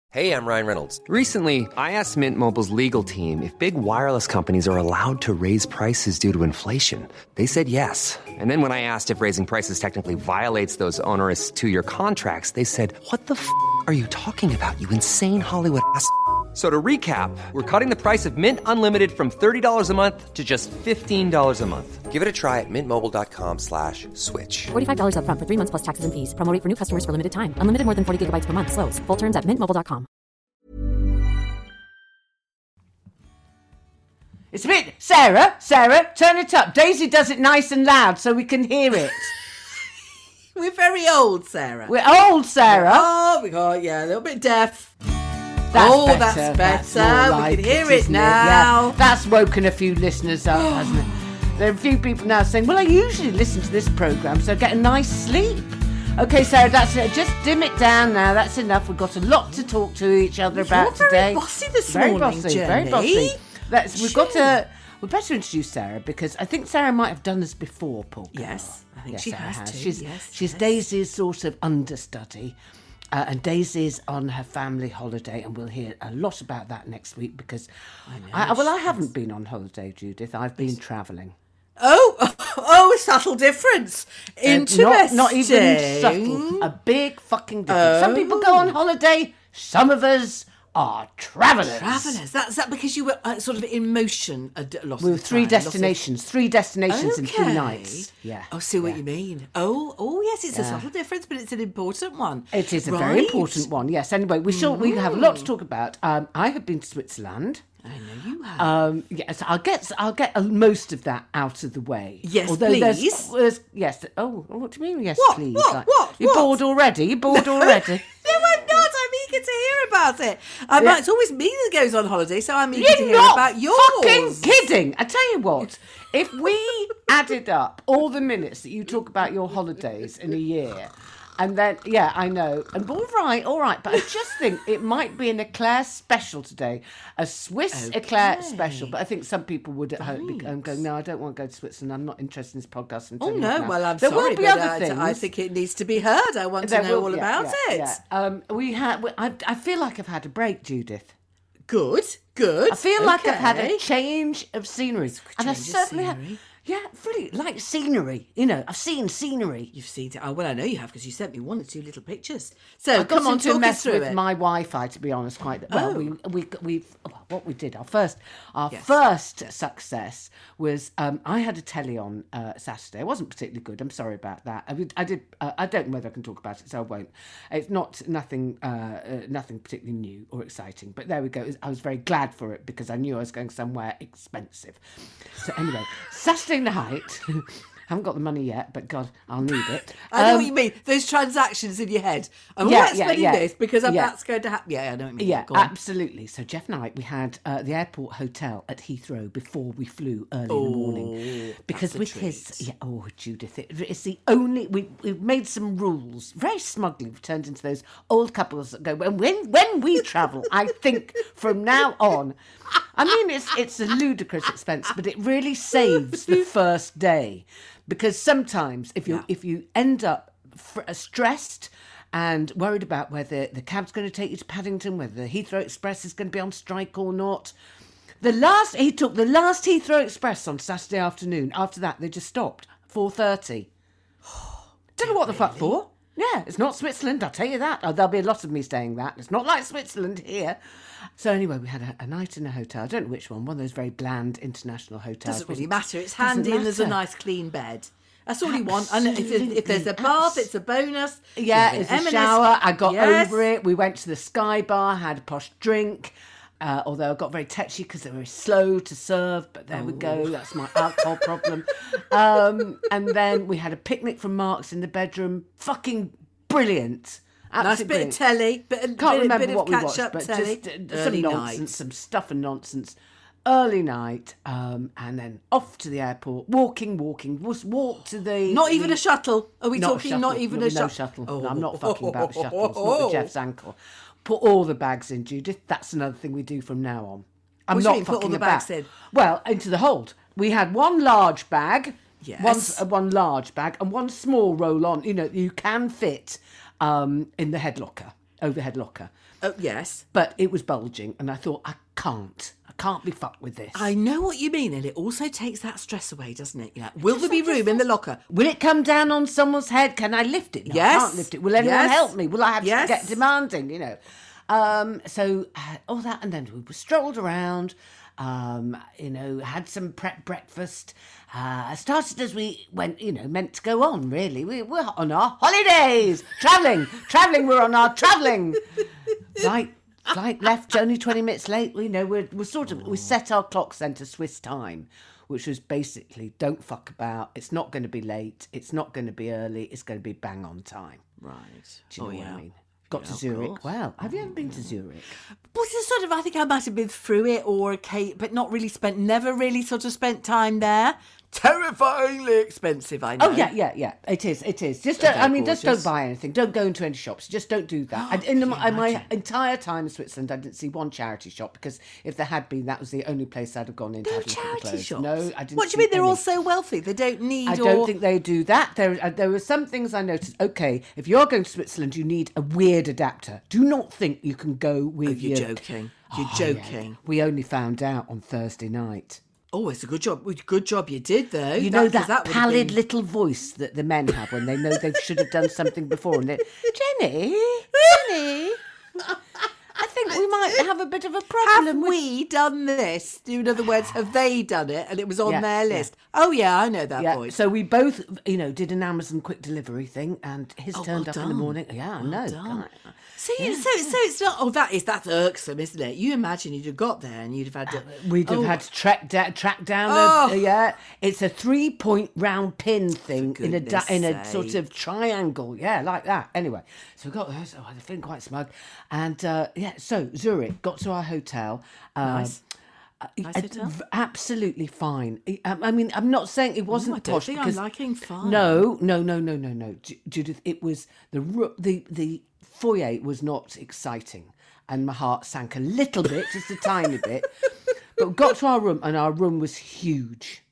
Hey, I'm Ryan Reynolds. Recently, I asked Mint Mobile's legal team if big wireless companies are allowed to raise prices due to inflation. They said yes. And then when I asked if raising prices technically violates those onerous two-year contracts, they said, "What the f*** are you talking about, you insane Hollywood ass?" So to recap, we're cutting the price of Mint Unlimited from $30 a month to just $15 a month. Give it a try at mintmobile.com/switch. $45 up front for 3 months plus taxes and fees. Promo rate for new customers for limited time. Unlimited more than 40 gigabytes per month. Slows full terms at mintmobile.com. It's a bit... Sarah, turn it up. Daisy does it nice and loud so we can hear it. We're very old, Sarah. We're old, Sarah. Oh, we got, a little bit deaf. That's better. More like we can hear it isn't now. Yeah, that's woken a few listeners up, hasn't it? There are a few people now saying, well, I usually listen to this programme, so I get a nice sleep. Okay, Sarah, that's it. Just dim it down now. That's enough. We've got a lot to talk to each other about You're today. very bossy this very morning, bossy, Jenny. very bossy. We better introduce Sarah because I think Sarah might have done this before, Paul. Yes, I think she Sarah has too. She's Daisy's sort of understudy. And Daisy's on her family holiday, and we'll hear a lot about that next week because I haven't been on holiday, Judith. I've been travelling. Oh, a subtle difference. Interesting. Not even subtle. A big fucking difference. Some people go on holiday. Some of us are travellers. Is that because you were sort of in motion a lot we were of the three time? destinations in 3 nights. Yeah. Oh, see what you mean. Oh, yes, it's a subtle difference, but it's an important one. It is a very important one. Yes. Anyway, we have a lot to talk about. I have been to Switzerland. I know you have. Yes, I'll get most of that out of the way. Yes, although please. There's yes. Oh, what do you mean? Yes, What? please. What? You're bored already? You're bored already? No, I'm not. I'm eager to hear about it. It's always me that goes on holiday, so I'm eager to You're hear not about yours. fucking kidding. I tell you what, if we added up all the minutes that you talk about your holidays in a year, and then, yeah, I know. And all right. But I just think it might be an Eclair special today. A Swiss Eclair special. But I think some people would at home be going, no, I don't want to go to Switzerland. I'm not interested in this podcast. Oh, no. Now. Well, I'm there sorry, will be but other things. I think it needs to be heard. I want to know all about it. Yeah. I feel like I've had a break, Judith. Good. I feel like I've had a change of scenery. And I certainly have. Yeah, really, like scenery. You know, I've seen scenery. You've seen it. Oh, well, I know you have because you sent me 1 or 2 little pictures. So, come on, talk us through with it. my Wi-Fi, to be honest, quite well. What we did, our first success was I had a telly on Saturday. It wasn't particularly good. I'm sorry about that. I did. I don't know whether I can talk about it, so I won't. It's nothing particularly new or exciting. But there we go. I was very glad for it because I knew I was going somewhere expensive. So anyway, Saturday night. I haven't got the money yet, but God, I'll need it. I know what you mean. Those transactions in your head. I'm spending this because that's going to happen. Yeah, I know what you mean. Yeah, absolutely. So Jeff and I, we had the airport hotel at Heathrow before we flew early in the morning. Because with his... Judith, it's the only... We've made some rules. Very smugly, we've turned into those old couples that go, when we travel, I think from now on... I mean, it's a ludicrous expense, but it really saves the first day. Because sometimes if you end up stressed and worried about whether the cab's going to take you to Paddington, whether the Heathrow Express is going to be on strike or not. He took the last Heathrow Express on Saturday afternoon. After that, they just stopped. 4:30. Don't know what the fuck for. Yeah, it's not Switzerland, I'll tell you that. There'll be a lot of me saying that. It's not like Switzerland here. So anyway, we had a night in a hotel. I don't know which one of those very bland international hotels. Doesn't really matter. It's handy and there's a nice clean bed. That's all you want. And if there's a bath, it's a bonus. Yeah, it's a shower. I got over it. We went to the Sky Bar, had a posh drink. Although I got very tetchy because they were very slow to serve, but there we go. That's my alcohol problem. And then we had a picnic from Mark's in the bedroom. Fucking brilliant. Nice bit of telly. Can't remember what we watched, but telly. Just some nonsense, night. some stuff and nonsense. Early night, and then off to the airport. Walking. Just walk to the... Not even a shuttle. Are we talking not even a shuttle? No shuttle. No, I'm not fucking about the shuttles. Not with Jeff's ankle. Put all the bags in, Judith. That's another thing we do from now on. What do you mean, put all the bags in? Well, into the hold. We had one large bag. Yes. One large bag and one small roll-on. You know, you can fit in the head locker. overhead locker. Oh, yes. But it was bulging, and I thought, I can't be fucked with this. I know what you mean, and it also takes that stress away, doesn't it? Will there be room in the locker? Will it come down on someone's head? Can I lift it? No, Yes. I can't lift it. Will anyone help me? Will I have to get demanding, So all that, and then we strolled around, had some prep breakfast. Started as we went, meant to go on, really. We were on our holidays, travelling, we're on our travelling. Flight left only 20 minutes late. We set our clocks then to Swiss time, which was basically don't fuck about. It's not going to be late. It's not going to be early. It's going to be bang on time. Right. Do you know what I mean? Got to Zurich. Wow. Have you ever been to Zurich? Well, I think I might have been through it but not really never really sort of spent time there. Terrifyingly expensive, I know. Oh, yeah. It is. Just don't buy anything. Don't go into any shops. Just don't do that. In my entire time in Switzerland, I didn't see one charity shop, because if there had been, that was the only place I'd have gone in to have a look at the clothes. Shops? No, I didn't. What do you mean? They're all so wealthy. They don't need. I don't think they do that. There were some things I noticed. Okay, if you're going to Switzerland, you need a weird adapter. Do not think you can go with. You're joking. You're joking. Yeah. We only found out on Thursday night. Oh, it's a good job. Good job you did, though. You know that pallid little voice that the men have when they know they should have done something before, and they're, Jenny, I think we might have a bit of a problem. Have we done this? In other words, have they done it? And it was on their list. Yeah. Oh, yeah, I know that voice. So we both, did an Amazon quick delivery thing, and his turned up in the morning. Yeah, I know. So it's not. Oh, that's irksome, isn't it? You imagine you'd have got there and you'd have had to. We'd have had to track down. It's a 3-point round pin thing in a sort of triangle. Yeah, like that. Anyway, so we got there. So I was feeling quite smug, and so Zurich, got to our hotel. Nice. Nice hotel? Absolutely fine. I mean, I'm not saying it wasn't I don't posh. think Because I'm liking fine. No, Judith. It was the foyer was not exciting, and my heart sank a little bit, just a tiny bit. But we got to our room, and our room was huge.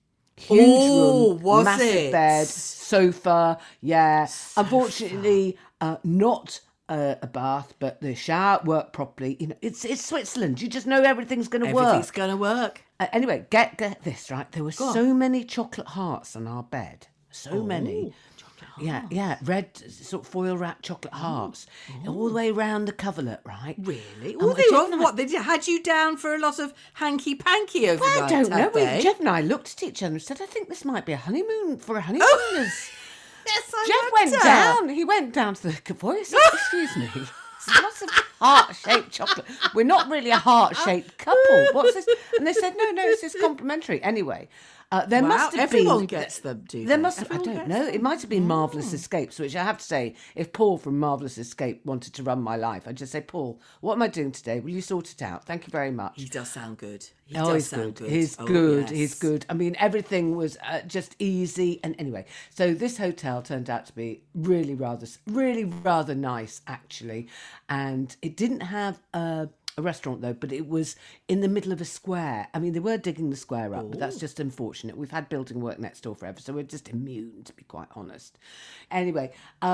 Room, was massive it? Bed, sofa. Yeah, unfortunately, not a bath, but the shower worked properly. It's Switzerland. You just know everything's going to work. Everything's going to work. Anyway, get this right. There were so many chocolate hearts on our bed. So many. Yeah, red sort of foil wrapped chocolate hearts all the way around the coverlet, right? Really? They had you down for a lot of hanky panky overnight? Well, I don't know. Jeff and I looked at each other and said, "I think this might be a honeymoon for a honeymooners." Yes, Jeff went down. He went down to the voice. Said, "Excuse me." Lots of heart-shaped chocolate. We're not really a heart-shaped couple. What's this? And they said, no, it's just complimentary. Anyway, there must have everyone been... gets them, do there must have, I don't know. It might have been Marvellous Escapes, which I have to say, if Paul from Marvellous Escape wanted to run my life, I'd just say, Paul, what am I doing today? Will you sort it out? Thank you very much. He does sound good. He's good. He's good. He's good. I mean, everything was just easy. And anyway, so this hotel turned out to be really rather nice, actually. And it didn't have a restaurant, though, but it was in the middle of a square. I mean, they were digging the square up, but that's just unfortunate. We've had building work next door forever, so we're just immune, to be quite honest. Anyway,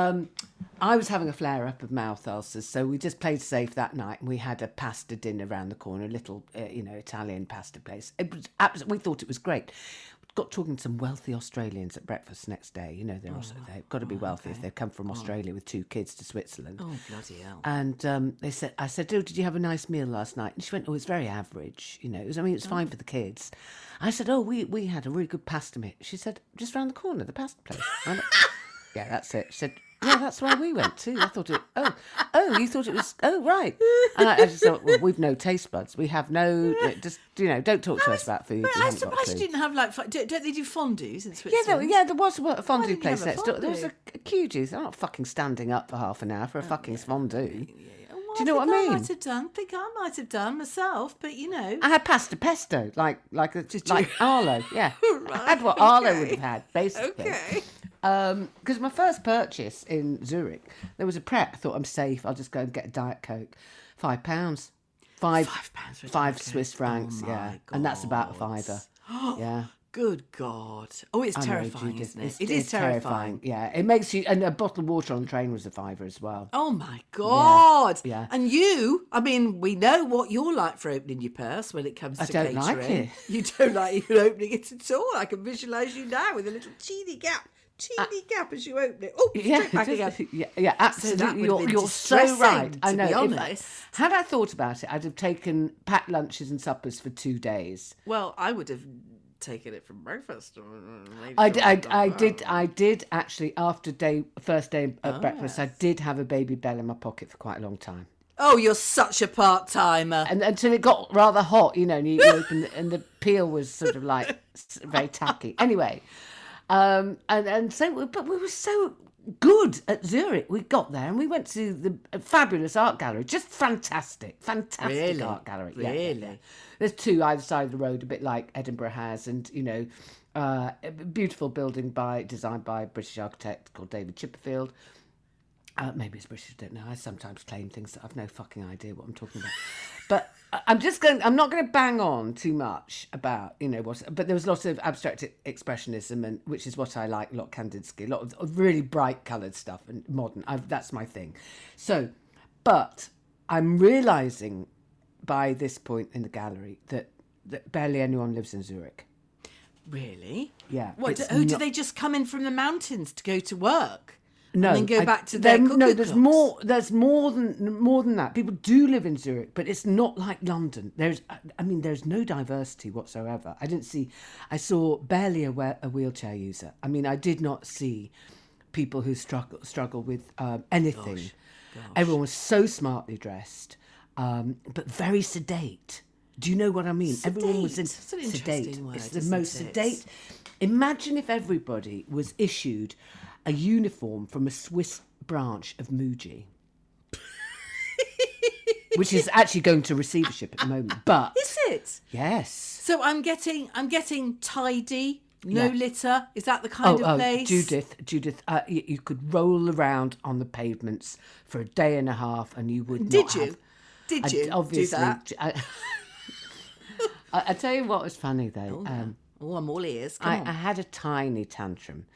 I was having a flare-up of mouth ulcers, so we just played safe that night, and we had a pasta dinner around the corner, a little, Italian pasta place. It was we thought it was great. Got talking to some wealthy Australians at breakfast next day. They've got to be wealthy if they've come from Australia with 2 kids to Switzerland. Oh, bloody hell. And I said, oh, did you have a nice meal last night? And she went, oh, it's very average. It was fine for the kids. I said, oh, we had a really good pasta meal. She said, just round the corner, the pasta place. I went, yeah, that's it. She said, yeah, that's where we went too. I thought you thought it was, right. And I just thought, well, we've no taste buds. We have no, don't talk to us about food. I'm surprised you didn't have, don't they do fondues in Switzerland? Yeah, there was a fondue place next door. There was a Q-juice. I'm not fucking standing up for half an hour for a fucking fondue. Do you know what I mean? I think I might have done myself, but I had pasta pesto, like Arlo, yeah. Right, I had what Arlo would have had, basically. Okay. Because my first purchase in Zurich, there was a Pret. I thought, I'm safe. I'll just go and get a Diet Coke. £5. £5 Swiss francs, God. And that's about a £5. Yeah. Good God. Oh, it's I know, terrifying, Judith. isn't it? It's It's terrifying. Yeah, it makes you. And a bottle of water on the train was a £5 as well. Oh, my God. Yeah. And you, I mean, we know what you're like for opening your purse when it comes to don't catering. like it. You don't like you opening it at all. I can visualise you now with a little teeny gap as you open it. Oh, straight back again. Yeah, absolutely. would have been You're so distressing, right. I to know. be If honest. had I thought about it, I'd have taken packed lunches and suppers for 2 days. Well, I would have taken it from breakfast. I did actually after first day at breakfast. I did have a Baby Bell in my pocket for quite a long time, Oh, you're such a part-timer. and until it got rather hot, you know, and you opened and the peel was sort of like very tacky. Anyway, and so but we were so good at Zurich. We got there and we went to the fabulous art gallery, just fantastic Really? art gallery. Really? Yeah. There's two either side of the road, a bit like Edinburgh has, and you know, a beautiful building designed by a British architect called David Chipperfield. Maybe it's British, I don't know. I sometimes claim things that I've no fucking idea what I'm talking about. But I'm not going to bang on too much about, you know, but there was lots of abstract expressionism, and which is what I like, a lot of Kandinsky, a lot of really bright coloured stuff and modern. That's my thing. So, but I'm realising by this point in the gallery that barely anyone lives in Zurich. Really? Yeah. What? Do they just come in from the mountains to go to work? No, and then go back to their no. cuckoo There's clocks? There's more than that. People do live in Zurich, but it's not like London. There's no diversity whatsoever. I saw barely a wheelchair user. I mean, I did not see people who struggle with anything. Gosh. Everyone was so smartly dressed, but very sedate. Do you know what I mean? Everyone was in That's an sedate. interesting word, It's the isn't most it? sedate. Imagine if everybody was issued a uniform from a Swiss branch of Muji, which is actually going to receivership at the moment. But Is it? yes, So I'm getting tidy, no Yeah. litter. Is that the kind of place? Judith, you could roll around on the pavements for a day and a half, and you would Did not you? have. Did you obviously, do that? I tell you what was funny though. Oh, I'm all ears. I Come on. had a tiny tantrum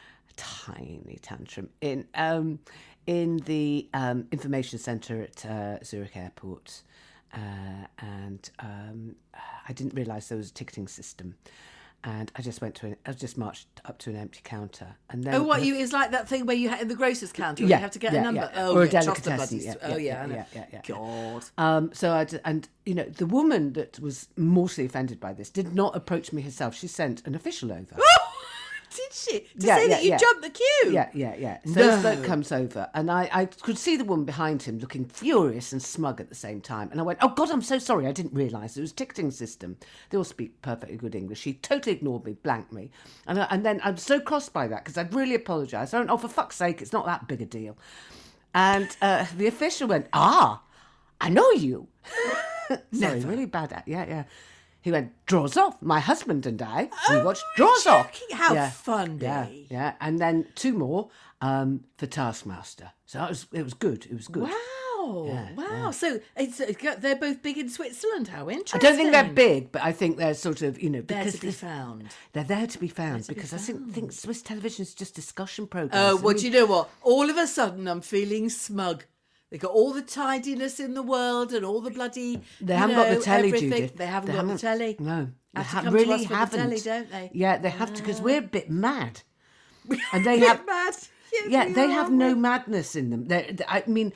in the information centre at Zurich Airport, and I didn't realise there was a ticketing system, and I just marched up to an empty counter, and then It's like that thing where you in the grocer's counter, Yeah, you have to get yeah, a number. yeah. Oh, Or a yeah, trust the delicatessen, buddies. yeah, I know. yeah. God. So and you know, the woman that was mortally offended by this did not approach me herself. She sent an official over. Did she? To Yeah, say yeah, that you yeah. jumped the queue? Yeah. So this bloke comes over, and I could see the woman behind him looking furious and smug at the same time. And I went, "Oh God, I'm so sorry. I didn't realise it was a ticketing system. They all speak perfectly good English." She totally ignored me, blanked me, and then I'm so crossed by that because I'd really apologised. I went, "Oh, for fuck's sake, it's not that big a deal." And the official went, "Ah, I know you." Sorry, really bad at yeah. He went, "Draws Off. My husband and I, we watched Draws Off." How funny. Yeah. And then 2 more for Taskmaster. So it was good. It was good. Wow. Wow. So they're both big in Switzerland. How I interesting. don't think they're big, but I think they're sort of, you know, There because to be found. they're there to be found. Because I think Swiss television is just discussion programs. Oh, I well, mean, do you know what? All of a sudden, I'm feeling smug. They got all the tidiness in the world and all the bloody. They haven't got the telly, everything. Judith. They haven't got the telly. No, they Have to come to really us for the haven't. telly, don't they? Yeah, they have to because we're a bit mad, and they Bit have. mad. Yes, Yeah, we they are, have aren't no we? madness in them. I mean,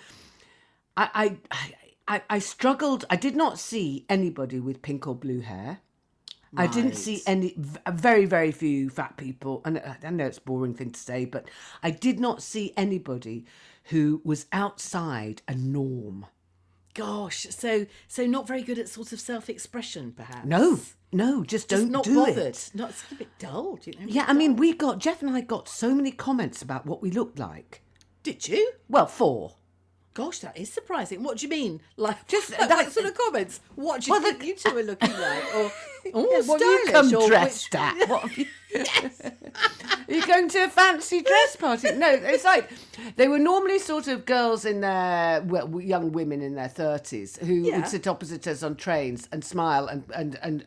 I struggled. I did not see anybody with pink or blue hair. I didn't see very, very few fat people. And I know it's a boring thing to say, but I did not see anybody who was outside a norm. Gosh, so not very good at sort of self-expression, perhaps. No, just Just don't not do bothered. it. Not, it's a bit dull, do you know? Yeah, I mean, Jeff and I got so many comments about what we looked like. Did you? Well, 4. Gosh, that is surprising. What do you mean? Like, Just what that- sort of comments? What do you Well, think you two are looking like? Or What have you stylish, come or dressed which- at? What have you... Are you going to a fancy dress party? No, it's like they were normally sort of girls in their young women in their 30s who Yeah. would sit opposite us on trains and smile and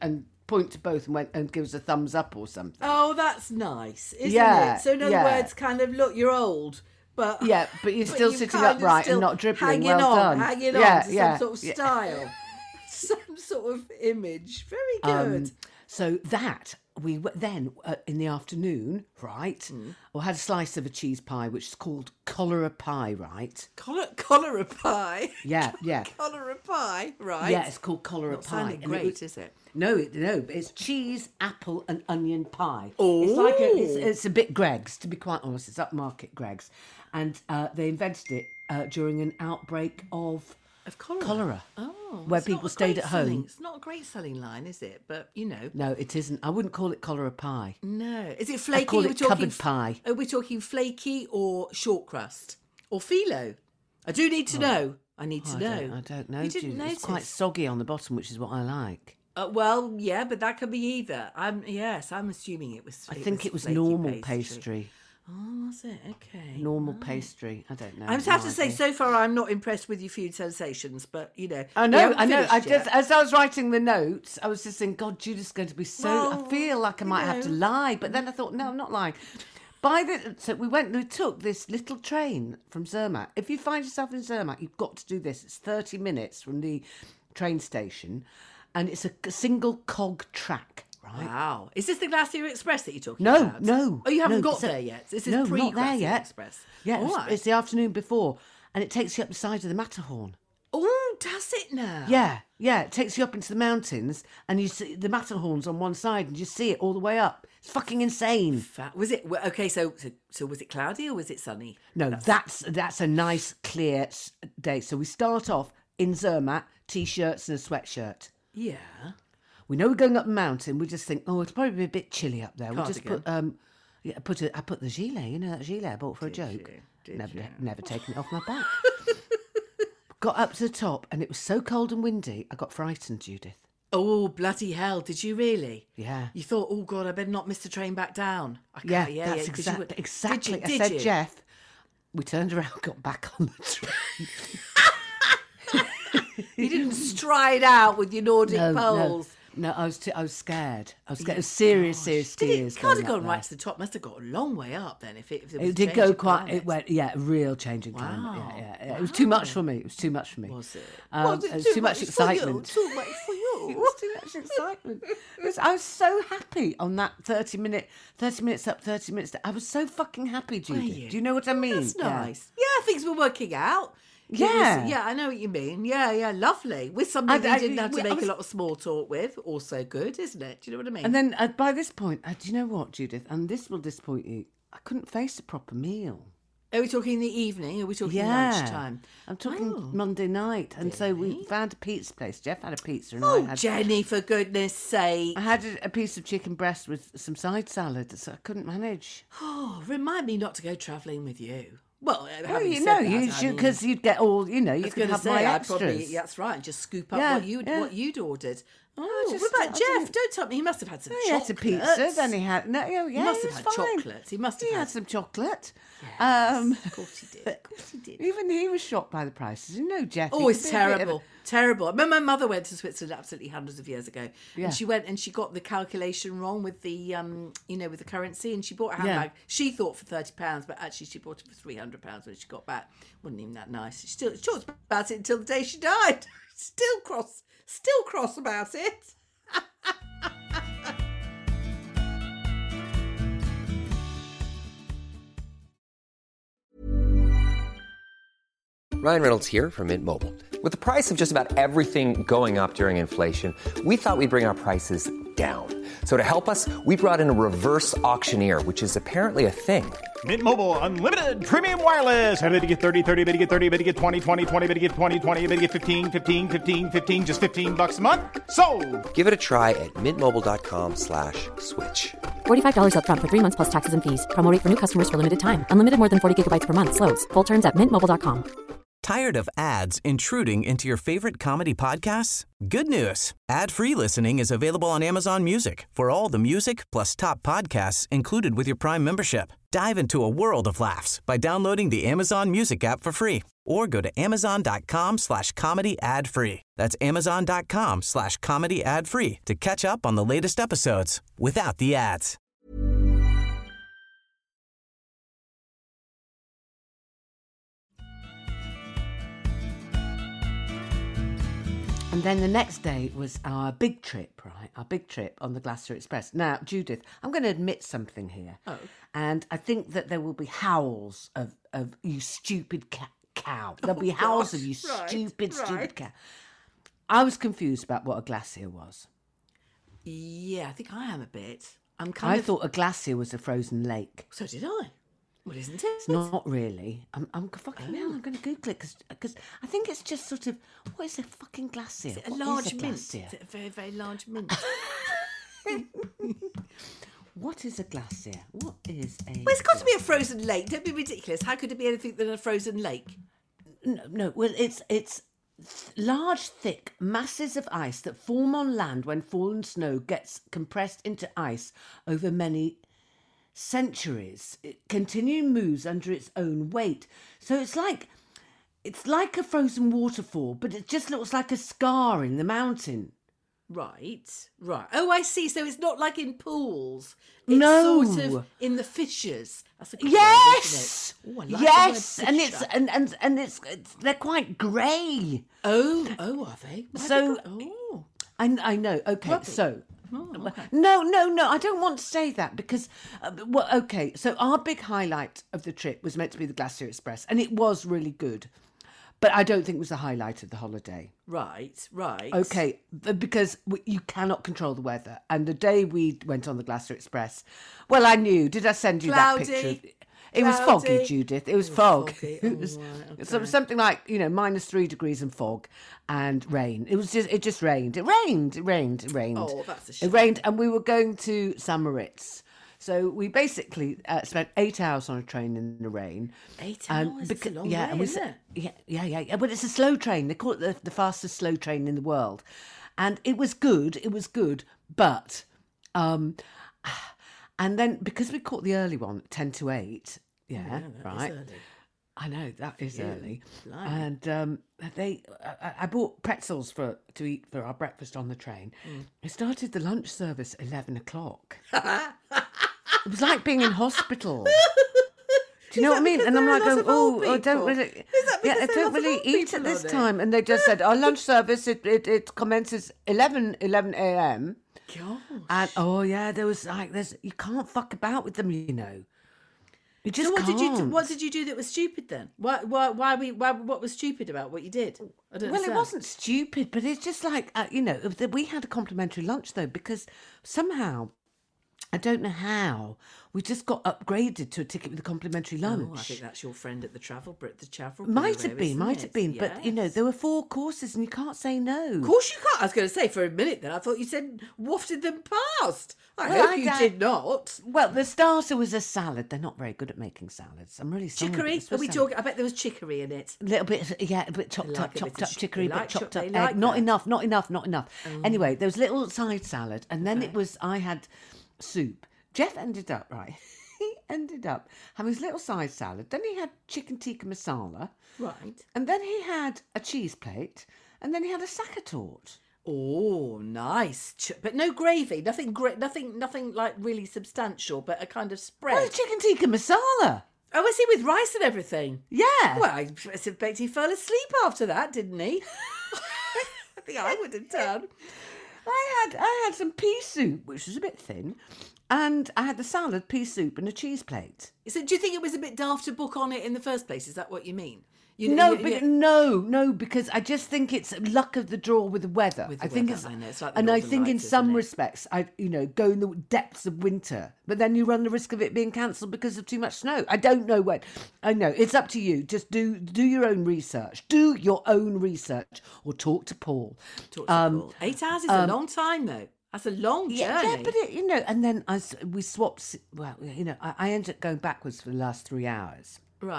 point to both and went and give us a thumbs up or something. Oh, that's nice, isn't Yeah, it? So in other yeah. words, kind of, look, you're old. But Yeah, but you're still you're sitting kind of upright still and not dribbling. hanging Well on, done. hanging on Yeah, to yeah, some sort of yeah. style, some sort of image. Very good. So that we then in the afternoon, right? We had a slice of a cheese pie, which is called cholera pie, right? Cholera pie. Yeah, yeah. Cholera pie, right? Yeah, it's called cholera Not pie. sounding and great, is it? No, it's cheese, apple, and onion pie. Oh. It's like it's a bit Greggs, to be quite honest. It's upmarket Greggs, and they invented it during an outbreak of cholera. Oh, where it's not people a stayed great at home. selling- It's not a great selling line, is it? But No, it isn't. I wouldn't call it cholera pie. no. Is it flaky? I call Are we it talking cupboard pie. Are we talking flaky or short crust or phyllo? I do need to know. I need to know. I don't know. You didn't Judy. notice? It's quite soggy on the bottom, which is what I like. Well, yeah, but that could be either. I'm assuming it was. I think it was flaky normal pastry. Oh, was it? Okay. Normal pastry. I don't know. I have to No say, idea. so far I'm not impressed with your food sensations, but I we know. haven't I know. finished yet. As I was writing the notes, I was just thinking, God, Judith's going to be so. Well, I feel like I might have to lie, but then I thought, no, I'm not lying. So we took this little train from Zermatt. If you find yourself in Zermatt, you've got to do this. It's 30 minutes from the train station, and it's a single cog track. Right? Wow. Is this the Glacier Express that you're talking No, about? no. Oh, you haven't no, got there yet? This is no, pre not there Glacier yet. Express. Yeah, All right. it's the afternoon before, and it takes you up the side of the Matterhorn. Oh, does it now? Yeah, it takes you up into the mountains, and you see the Matterhorn's on one side, and you see it all the way up. It's fucking insane. Was it okay? So was it cloudy or was it sunny? No, that's a nice clear day. So we start off in Zermatt, t-shirts and a sweatshirt. Yeah. We know we're going up the mountain. We just think, oh, it'll probably be a bit chilly up there. We'll just Cardigan. I put the gilet, that gilet I bought for a joke. Never taken it off my back. Got up to the top, and it was so cold and windy, I got frightened, Judith. Oh, bloody hell. Did you really? Yeah. You thought, oh, God, I better not miss the train back down. Yeah, 'cause that's you were- exactly. Did I said, you? Jeff, we turned around, got back on the train. You didn't stride out with your Nordic No, poles. no, I was scared. I was scared. It was serious Did skiers. it can't have going gone up right there. to the top. Must have got a long way up then. If there was It a did change go of quite. climate. It went, yeah, a real change in climate. Wow. Yeah. It was too much for me. It was too much for me. Was it? It was too much excitement. Too much for you. It was too much excitement. I was so happy on that 30 minutes up, 30 minutes down. I was so fucking happy, Judith. you? Do you know what I mean? That's nice. Yeah, things were working out. It Yeah. was- I know what you mean. Yeah, lovely. With somebody you didn't have to I make was- a lot of small talk with. Also good, isn't it? Do you know what I mean? And then by this point, do you know what, Judith? And this will disappoint you. I couldn't face a proper meal. Are we talking in the evening? Are we talking Yeah, lunchtime? I'm talking Oh. Monday night, and so we found a pizza place. Jeff had a pizza, and Oh, I had Jenny, for goodness sake. I had a piece of chicken breast with some side salad, so I couldn't manage. Oh, remind me not to go travelling with you. Well, Well, having you said know, that, you I should mean, because you'd get all, you I could was going to have say, my I'd extras. probably, that's right, just scoop up Yeah, what you'd ordered. Oh, just- what about I Jeff? didn't- Don't tell me, he must have had some He had chocolates. a pizza, then he had He must it have was had fine. chocolates. He must have He had had some chocolate. Of course he did. Of course he did. Even he was shocked by the prices. You know, Jeff. Oh, he it's could be a bit of a- terrible. Terrible. I remember my mother went to Switzerland absolutely hundreds of years ago. Yeah. And she went and she got the calculation wrong with the, with the currency. And she bought a Yeah. handbag. She thought for £30, but actually she bought it for £300 when she got back. Wasn't even that nice. She talked about it until the day she died. Still cross about it. Ryan Reynolds here from Mint Mobile. With the price of just about everything going up during inflation, we thought we'd bring our prices down. So to help us, we brought in a reverse auctioneer, which is apparently a thing. Mint Mobile Unlimited Premium Wireless. How to get 30, 30, bit to get 30, bit to get 20, 20, 20, bit to get 20, 20, bit to get 15, 15, 15, 15, just $15 a month? Sold! Give it a try at mintmobile.com/switch. $45 up front for 3 months plus taxes and fees. Promo rate for new customers for limited time. Unlimited more than 40 gigabytes per month. Slows full terms at mintmobile.com. Tired of ads intruding into your favorite comedy podcasts? Good news. Ad-free listening is available on Amazon Music for all the music plus top podcasts included with your Prime membership. Dive into a world of laughs by downloading the Amazon Music app for free or go to amazon.com/comedy ad free. That's amazon.com/comedy ad free to catch up on the latest episodes without the ads. And then the next day was our big trip, right? Our big trip on the Glasgow Express. Now, Judith, I'm going to admit something here. Oh. And I think that there will be howls of you stupid cow. There'll be howls of you stupid cow. I was confused about what a glacier was. Yeah, I think I am a bit. I thought a glacier was a frozen lake. So did I. Well, isn't it? It's not really. I'm fucking hell. I'm going to Google it because I think it's just sort of, what is a fucking glacier? Is it a What large is a mint? glacier? Is it a very, very large mint? What is a glacier? What is a... Well, it's got to be a frozen lake. Don't be ridiculous. How could it be anything than a frozen lake? No. Well, it's large, thick masses of ice that form on land when fallen snow gets compressed into ice over many centuries. It continually moves under its own weight. So it's like a frozen waterfall, but it just looks like a scar in the mountain. Right. Oh, I see. So it's not like in pools. It's No. sort of in the fissures. That's a good Yes, word, isn't it? Oh, I like yes, the word and fissure. it's they're quite grey. Oh, are they? Why So- have they got- oh. I know. Okay, Rubbish. so. Okay. No, I don't want to say that because, okay, so our big highlight of the trip was meant to be the Glasgow Express, and it was really good, but I don't think it was the highlight of the holiday. Right. Okay, because you cannot control the weather, and the day we went on the Glasgow Express, well, I knew. Did I send you Cloudy. that picture? It was foggy, Judith. It was fog. foggy. It was right, so something like -3 degrees and fog and rain. It just rained. It rained. Oh, that's a shame. It rained, and we were going to St. Moritz. So we basically spent 8 hours on a train in the rain. 8 hours? It's a long way, isn't it? Yeah. But it's a slow train. They call it the fastest slow train in the world. And it was good. But... and then, because we caught the early one, 10 to 8, that right? is early. I know, that is early. Blimey. And I bought pretzels to eat for our breakfast on the train. It started the lunch service at 11 o'clock. It was like being in hospital. Do you know what I mean? And I'm like, I don't really... Is that because I there are don't lots of really old eat people at this on it? time. And they just said, our lunch service, it commences 11 a.m. Gosh. And there was you can't fuck about with them, you know. You just So what can't. did you do that was stupid then? Why what was stupid about what you did? I don't Well, it understand. wasn't stupid, but it's just like we had a complimentary lunch though, because somehow, I don't know how, we just got upgraded to a ticket with a complimentary lunch. Oh, I think that's your friend at the travel Might have been, but Yes. there were 4 courses and you can't say no. Of course you can't. I was going to say for a minute then. I thought you said wafted them past. I Well, hope you did not. Well, the starter was a salad. They're not very good at making salads. I'm really sorry. but Chicory? this Are was we salad. talking? I bet there was chicory in it. A little bit, a bit chopped like up, a chopped bit up of chicory, they but like chopped they up like egg. Not that. enough. Anyway, there was little side salad, and then I had soup. Jeff ended up, right, he ended up having his little side salad. Then he had chicken tikka masala. Right. And then he had a cheese plate. And then he had a sakatort. Oh, nice. But no gravy. Nothing like really substantial, but a kind of spread. Well, chicken tikka masala. Oh, was he with rice and everything? Yeah. Well, I suspect he fell asleep after that, didn't he? I think I would have done. I had some pea soup, which was a bit thin. And I had the salad, pea soup, and a cheese plate. So do you think it was a bit daft to book on it in the first place? Is that what you mean? No, because I just think it's luck of the draw with the weather. With the I think weather, it's, I know, it's like the and I Northern think in Lights, some isn't it? respects, go in the depths of winter, but then you run the risk of it being cancelled because of too much snow. I don't know when. I know it's up to you. Just do your own research. Do your own research, or talk to Paul. 8 hours is a long time, though. That's a long journey. Yeah, but and then we swapped. Well, I ended up going backwards for the last 3 hours. Right.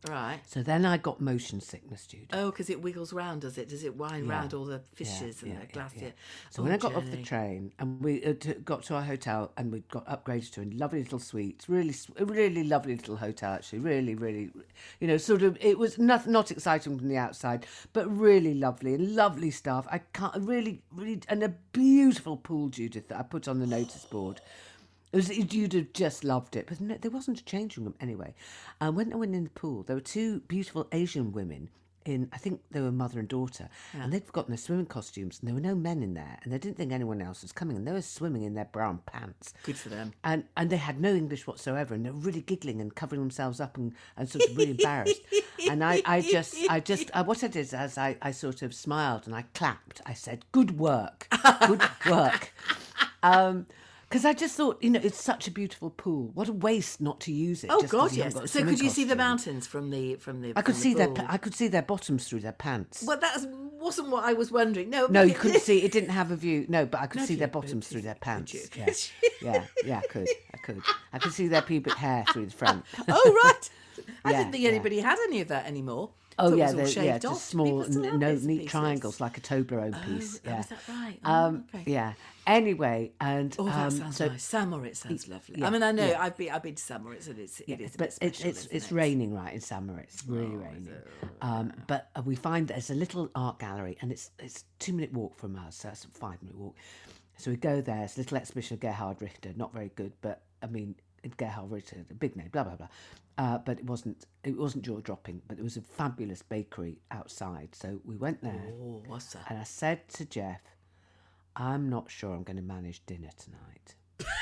Right. So then I got motion sickness, Judy. Oh, because it wiggles round, does it? Does it wind round all the fishes and the glass? Yeah. So when I got off the train and we got to our hotel and we got upgraded to a lovely little suite, really lovely little hotel actually, really, sort of, it was not exciting from the outside, but really lovely and lovely staff. I can't really, and a beautiful pool, Judith, that I put on the notice board. You'd have just loved it. But no, there wasn't a changing room anyway. When I went in the pool, there were two beautiful Asian women I think they were mother and daughter, and they'd forgotten their swimming costumes, and there were no men in there, and they didn't think anyone else was coming, and they were swimming in their brown pants. Good for them. And they had no English whatsoever, and they were really giggling and covering themselves up and sort of really embarrassed. And I just what I did is I sort of smiled and I clapped. I said, "Good work, good work." Because I just thought, it's such a beautiful pool. What a waste not to use it. Oh just God, 'cause you haven't yes. got a So swimming could you see the costume. mountains from the? I could from see the pool? I could see their bottoms through their pants. Well, that wasn't what I was wondering. No, No, you couldn't see. It didn't have a view. No, but I could see their view. bottoms through their pants. you? Yeah, I could. I could see their pubic hair through the front. Oh right. I Yeah, didn't think anybody had any of that anymore. Oh Thought it yeah, was all shaved just off. small, People still have bits and neat pieces. triangles like a Toblerone piece. Oh, Yeah. is that right? Oh, okay. Yeah. Anyway, and Oh, that sounds so nice. St Moritz sounds lovely. yeah, I mean, I know yeah. I've been to St Moritz, and it is a bit but special, it's isn't it? raining right in St Moritz. It's really raining. But we find there's a little art gallery, and it's 2-minute walk from us, so it's a 5-minute walk. So we go there. It's a little exhibition of Gerhard Richter, not very good, but I mean, Gerhard Richter, a big name, blah blah blah. But it wasn't jaw dropping. But there was a fabulous bakery outside, so we went there. Oh, what's that? And I said to Jeff, "I'm not sure I'm going to manage dinner tonight."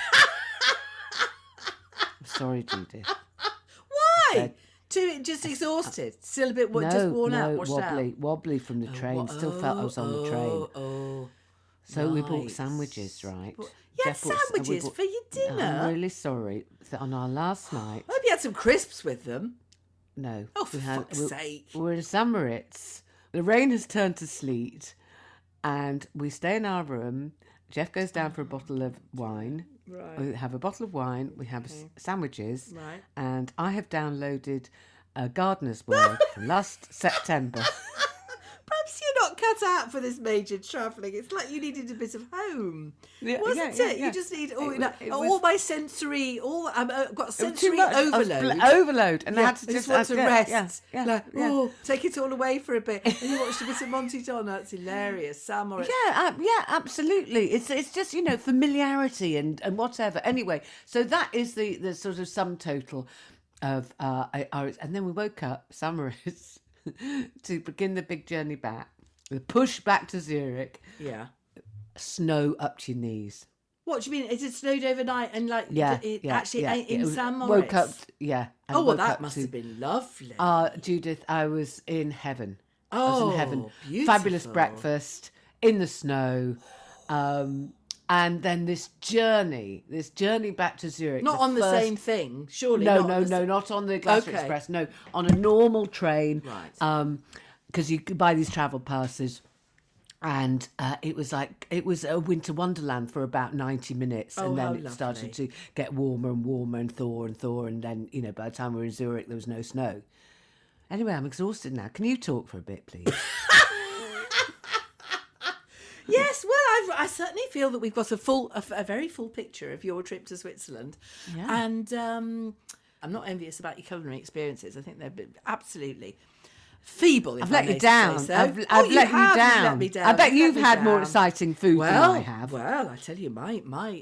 I'm sorry, Judith. Why? Just exhausted, still a bit just worn out, washed out. wobbly from the train. Still felt I was on the train. Oh, So we bought nice. sandwiches, right? You had Jeff bought- we sandwiches bought- for your dinner? I'm really sorry that on our last night. I hope you had some crisps with them. No. Oh, for fuck's sake. We're in St Moritz. The rain has turned to sleet, and we stay in our room. Jeff goes down for a bottle of wine. Right. We have a bottle of wine. We have sandwiches. Right. And I have downloaded a Gardener's World from last September. Perhaps you're not cut out for this major travelling. It's like you needed a bit of home, wasn't it? yeah. You just need all was- my sensory, I've got Too sensory much. I was overload. overload, and I Yeah, had to I just want to rest. Yeah. Take it all away for a bit. And you watched a bit of Monty Don. That's hilarious. Sam Morris. Yeah, absolutely. It's just familiarity and whatever. Anyway, so that is the sort of sum total of and then we woke up, Summaris, to begin the big journey back. The push back to Zurich. Yeah. Snow up to your knees. What do you mean? Is it snowed overnight and actually ain't in San Moritz? Woke up, and Oh, well, woke that up must to- have been lovely. Judith, I was in heaven. I was in heaven. beautiful. Fabulous breakfast in the snow. And then this journey back to Zurich. Not on the same thing, surely. No, not not on the Glasgow Okay. Express. No, on a normal train. Right. Because you could buy these travel passes. And it was a winter wonderland for about 90 minutes. Oh, And how then it started lovely. to get warmer and warmer and thaw. And then, by the time we were in Zurich, there was no snow. Anyway, I'm exhausted now. Can you talk for a bit, please? Yes, well, I certainly feel that we've got a very full picture of your trip to Switzerland. Yeah. And I'm not envious about your culinary experiences. I think they're absolutely feeble. If I've I let may you down. say so. I've Oh, let you you have, down. You've let me down. I bet You've you've let me had more down. exciting food than I have. Well, I tell you, my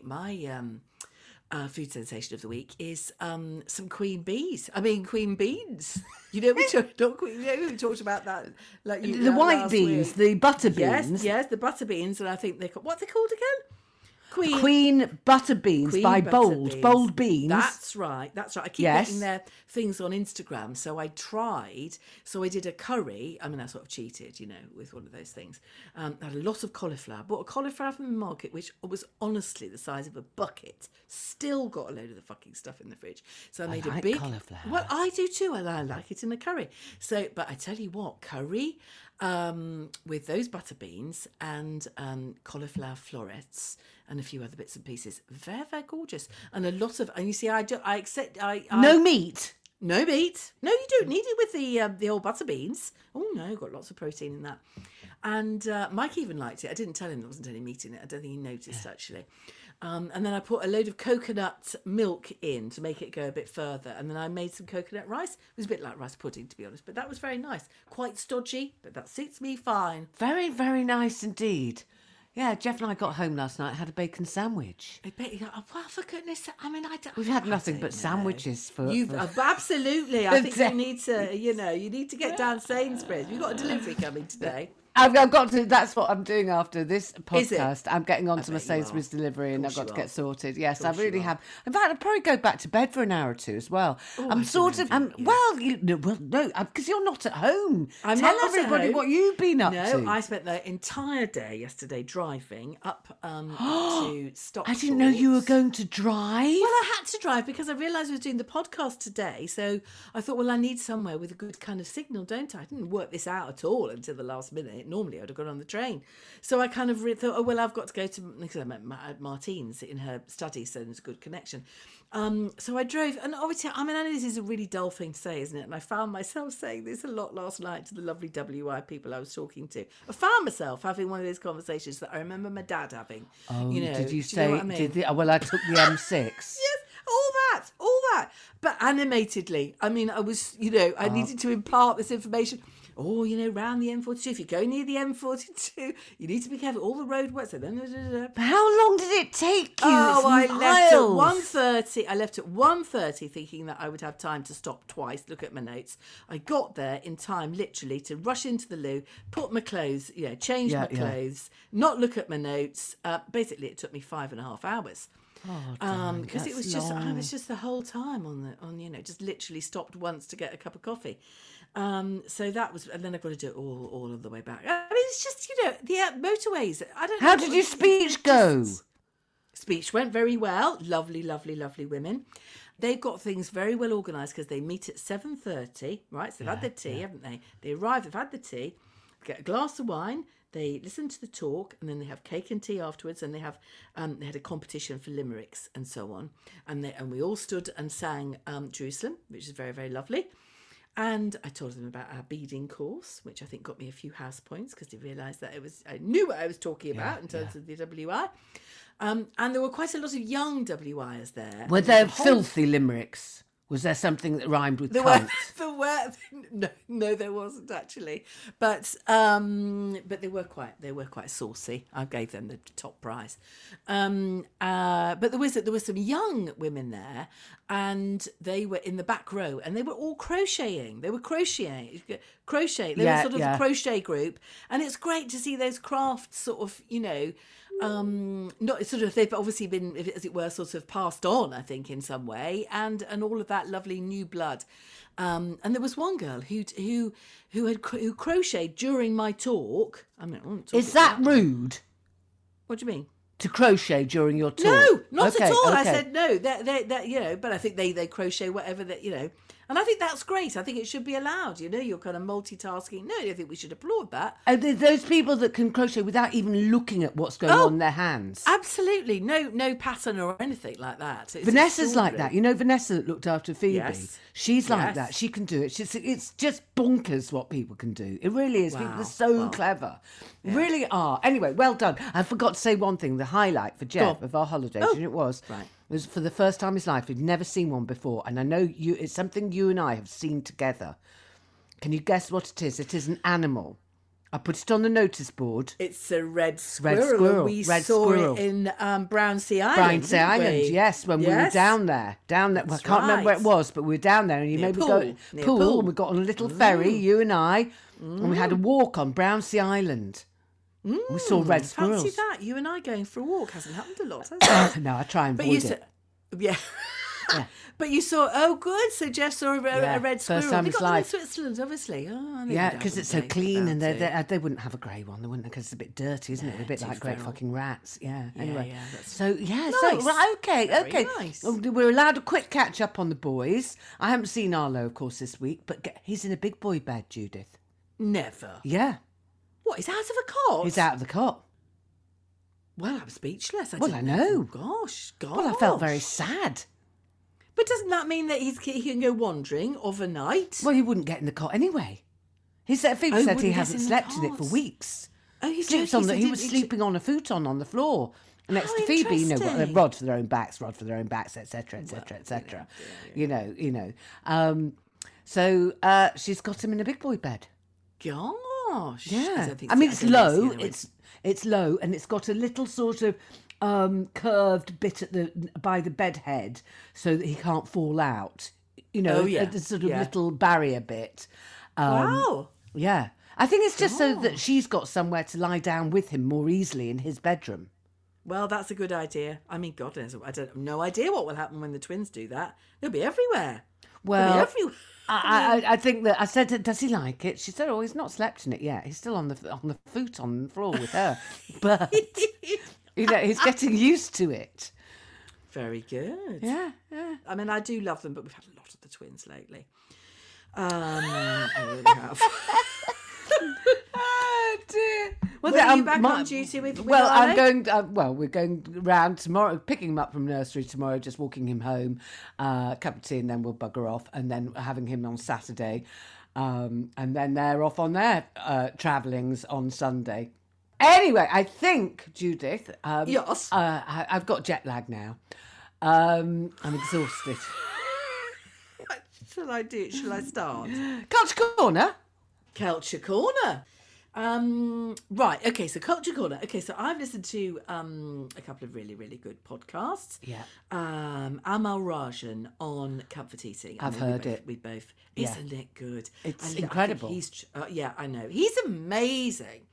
food sensation of the week is some queen bees. I mean, queen beans. We talked about that. Like The white last beans, week. the butter beans. Yes, the butter beans, and I think what are they called again? Queen butter beans Queen by butter Bold. beans. Bold Beans. That's right. I keep Yes. getting their things on Instagram. So I tried. So I did a curry. I mean, I sort of cheated, with one of those things. I had a lot of cauliflower. Bought a cauliflower from the market, which was honestly the size of a bucket. Still got a load of the fucking stuff in the fridge. So I made like a big cauliflower. Well, I do too. And I like it in a curry. So, but I tell you what, curry with those butter beans and cauliflower florets and a few other bits and pieces. Very, very gorgeous. And a lot of, and you see, I accept, No meat. No meat. No, you don't need it with the old butter beans. Oh no, got lots of protein in that. And Mike even liked it. I didn't tell him there wasn't any meat in it. I don't think he noticed actually. And then I put a load of coconut milk in to make it go a bit further. And then I made some coconut rice. It was a bit like rice pudding, to be honest, but that was very nice. Quite stodgy, but that suits me fine. Very, very nice indeed. Yeah, Jeff and I got home last night, had a bacon sandwich. Well, for goodness sake, I mean, We've had nothing but sandwiches for... Absolutely. I think you need to, you need to get down Sainsbury's. We've got a delivery coming today. I've got to. That's what I'm doing after this podcast. I'm getting on to my Sainsbury's delivery, and I've got to get sorted. Yes, I really have. In fact, I'll probably go back to bed for an hour or two as well. I'm sort of. No, because you're not at home. Tell everybody what you've been up to. No, I spent the entire day yesterday driving up to Stockport. I didn't know you were going to drive. Well, I had to drive because I realised I was doing the podcast today. So I thought, well, I need somewhere with a good kind of signal, don't I? I didn't work this out at all until the last minute. Normally I'd have gone on the train. So I kind of thought, oh, well, I've got to go to, because I'm at Martine's in her study, so there's a good connection. So I drove, and obviously, I mean, I know this is a really dull thing to say, isn't it? And I found myself saying this a lot last night to the lovely WI people I was talking to. I found myself having one of those conversations that I remember my dad having. Oh, did you say, do you know what I mean? I took the M6. Yes, all that. But animatedly, I mean, I was, I needed to impart this information. Oh, round the M42. If you go near the M42, you need to be careful. All the roadworks. But how long did it take you? Oh, I left at 1:30. I left at 1:30 thinking that I would have time to stop twice, look at my notes. I got there in time, literally, to rush into the loo, put my clothes, change my clothes, not look at my notes. Basically, it took me 5.5 hours. Because it was just, I was just the whole time on just literally stopped once to get a cup of coffee. So that was, and then I've got to do it all of the way back. I mean, it's just, the motorways. I don't know. How did your speech go? Speech went very well. Lovely, lovely, lovely women. They've got things very well organised because they meet at 7:30, right? So they've had their tea, haven't they? They arrive, they've had the tea, get a glass of wine, they listen to the talk, and then they have cake and tea afterwards, and they have they had a competition for limericks and so on, and we all stood and sang Jerusalem, which is very, very lovely. And I told them about our beading course, which I think got me a few house points because they realised that I knew what I was talking about in terms of the WI. And there were quite a lot of young WIers there. Were there filthy limericks? Was there something that rhymed with cunt? No, there wasn't actually. But they were quite saucy. I gave them the top prize. But there were some young women there, and they were in the back row, and they were all crocheting. They were crochet. They were sort of a crochet group, and it's great to see those crafts sort of, not sort of, they've obviously been, as it were, sort of passed on, I think, in some way, and all of that lovely new blood. And there was one girl who crocheted during my talk. I mean, is that rude? What do you mean? To crochet during your talk? No, not at all. Okay. I said no. That but I think they crochet whatever that And I think that's great. I think it should be allowed. You're kind of multitasking. No, I think we should applaud that. Those people that can crochet without even looking at what's going on in their hands. Absolutely. No pattern or anything like that. It's Vanessa's like that. Vanessa that looked after Phoebe? Yes. She's like that. She can do it. It's just bonkers what people can do. It really is. Wow. People are so clever. Yeah. Really are. Anyway, well done. I forgot to say one thing. The highlight for Jeff of our holiday, it was... Right. It was for the first time in his life. He'd never seen one before. And I know it's something you and I have seen together. Can you guess what it is? It is an animal. I put it on the notice board. It's a red squirrel. We saw it in Brownsea Island. Brownsea Island, yes, when we were down there. Well, I can't remember where it was, but we were down there, and you made me go pool. And we got on a little ferry, you and I, and we had a walk on Brownsea Island. We saw red squirrels. Fancy that. You and I going for a walk hasn't happened a lot, has it? No, I try and avoid it. Yeah. But you saw, good, so Jeff saw a red squirrel. First time in his life. Switzerland, obviously. Because it's so clean, and they wouldn't have a grey one, they wouldn't, because it's a bit dirty, isn't it? A bit like great fucking rats. Yeah, anyway. Okay. Nice. We're allowed a quick catch up on the boys. I haven't seen Arlo, of course, this week, but he's in a big boy bed, Judith. Never. Yeah. What, he's out of a cot? He's out of the cot. Well, I'm speechless. I know. Oh, gosh. Well, I felt very sad. But doesn't that mean that he can go wandering of a night? Well, he wouldn't get in the cot anyway. Phoebe said he wouldn't hasn't get in the slept in it for cot. weeks. Oh, he's Sleeps joking, on so he was didn't- sleeping on a futon on the floor next Oh, to Phoebe. You know, interesting. rod for their own backs, etc., etc. You know. So she's got him in a big boy bed. Gosh. Yeah, don't think I mean so. it's I don't low. think It's low, and it's got a little sort of curved bit by the bed head, so that he can't fall out. You know, Oh, yeah. the sort of Yeah. little barrier bit. Wow. Yeah, I think it's just so that she's got somewhere to lie down with him more easily in his bedroom. Well, that's a good idea. I mean, God knows, I don't have no idea what will happen when the twins do that. They'll be everywhere. Well, They'll be everywhere. I think that I said, does he like it? She said, oh, he's not slept in it yet. He's still on the foot on the floor with her, but you know, he's getting used to it. Very good. Yeah. I mean, I do love them, but we've had a lot of the twins lately. I really have. Oh dear. When are you back on duty with Well, I'm Arlo? going. We're going round tomorrow, picking him up from nursery tomorrow, just walking him home, cup of tea, and then we'll bugger off, and then having him on Saturday, and then they're off on their travellings on Sunday. Anyway, I think Judith. Yes. I've got jet lag now. I'm exhausted. What shall I do? Shall I start? Culture Corner. Culture Corner. Right, okay, so Culture Corner. Okay, so I've listened to a couple of really, really good podcasts. Yeah. Amal Rajan on comfort eating. I've heard it. We both. Yeah. Isn't it good? It's I think incredible. He's, yeah, I know. He's amazing.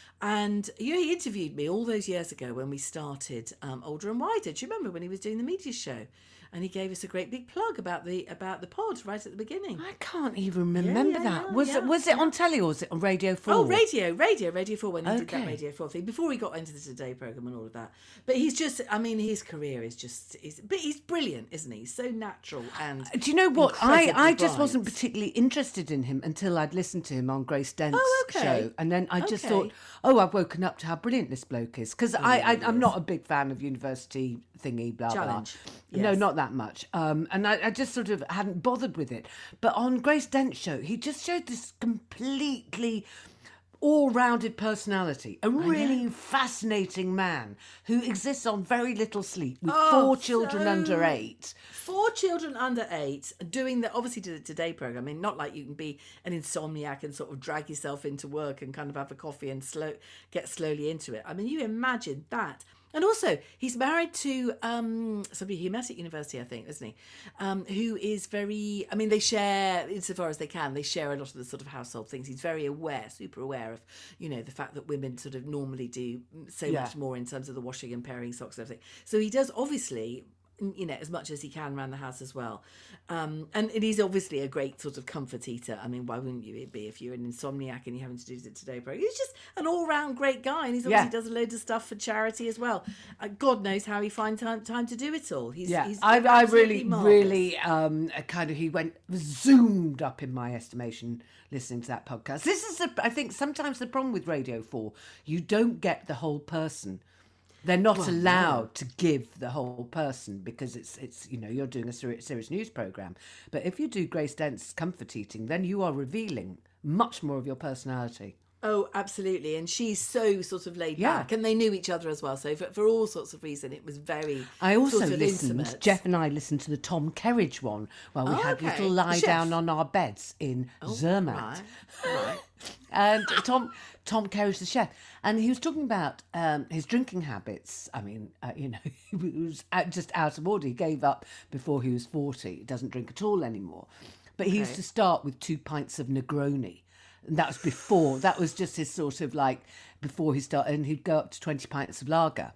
And you know, he interviewed me all those years ago when we started Older and Wider. Do you remember when he was doing the media show? And he gave us a great big plug about the pod right at the beginning. I can't even remember that. Was it on telly or was it on Radio 4? Oh, Radio 4 when he did that Okay. Radio 4 thing, before he got into the Today programme and all of that. But he's just, I mean, his career is just, but he's brilliant, isn't he? He's so natural and Do you know what? incredibly I just bright. wasn't particularly interested in him until I'd listened to him on Grace Dent's Oh, okay. show. And then I just Okay. thought, oh, I've woken up to how brilliant this bloke is. Because I'm not a big fan of university thingy, blah, Challenge. blah. No, Yes. not that much. And I just sort of hadn't bothered with it. But on Grace Dent's show, he just showed this completely all-rounded personality, a really fascinating man who exists on very little sleep with 4 children under 8. 4 children under 8 doing the, obviously did the Today programme. I mean, not like you can be an insomniac and sort of drag yourself into work and kind of have a coffee and get slowly into it. I mean, you imagine that. And also, he's married to somebody he met at university, I think, isn't he? Who is very, I mean, they share, insofar as they can, they share a lot of the sort of household things. He's very aware, super aware of, you know, the fact that women sort of normally do so much more in terms of the washing and pairing socks and everything. So he does, obviously, you know, as much as he can around the house as well. And he's obviously a great sort of comfort eater. I mean, why wouldn't you be if you're an insomniac and you're having to do the Today program? He's just an all-round great guy, and he's obviously does a load of stuff for charity as well. God knows how he finds time to do it all. He's I absolutely really, marvellous. really kind of, he went zoomed up in my estimation listening to that podcast. This is, I think, sometimes the problem with Radio 4, you don't get the whole person. They're not allowed to give the whole person because it's you know, you're doing a serious news programme. But if you do Grace Dent's comfort eating, then you are revealing much more of your personality. Oh, absolutely. And she's so sort of laid Yeah. back. And they knew each other as well. So for all sorts of reasons, it was very I also sort of listened, intimate. Jeff and I listened to the Tom Kerridge one while we had okay. little The lie chef. down on our beds in Zermatt. Right. And Tom Kerridge, the chef, and he was talking about his drinking habits. I mean, you know, he was just out of order. He gave up before he was 40. He doesn't drink at all anymore. But he used to start with 2 pints of Negroni. And that was before. That was just his sort of like before he started, and he'd go up to 20 pints of lager.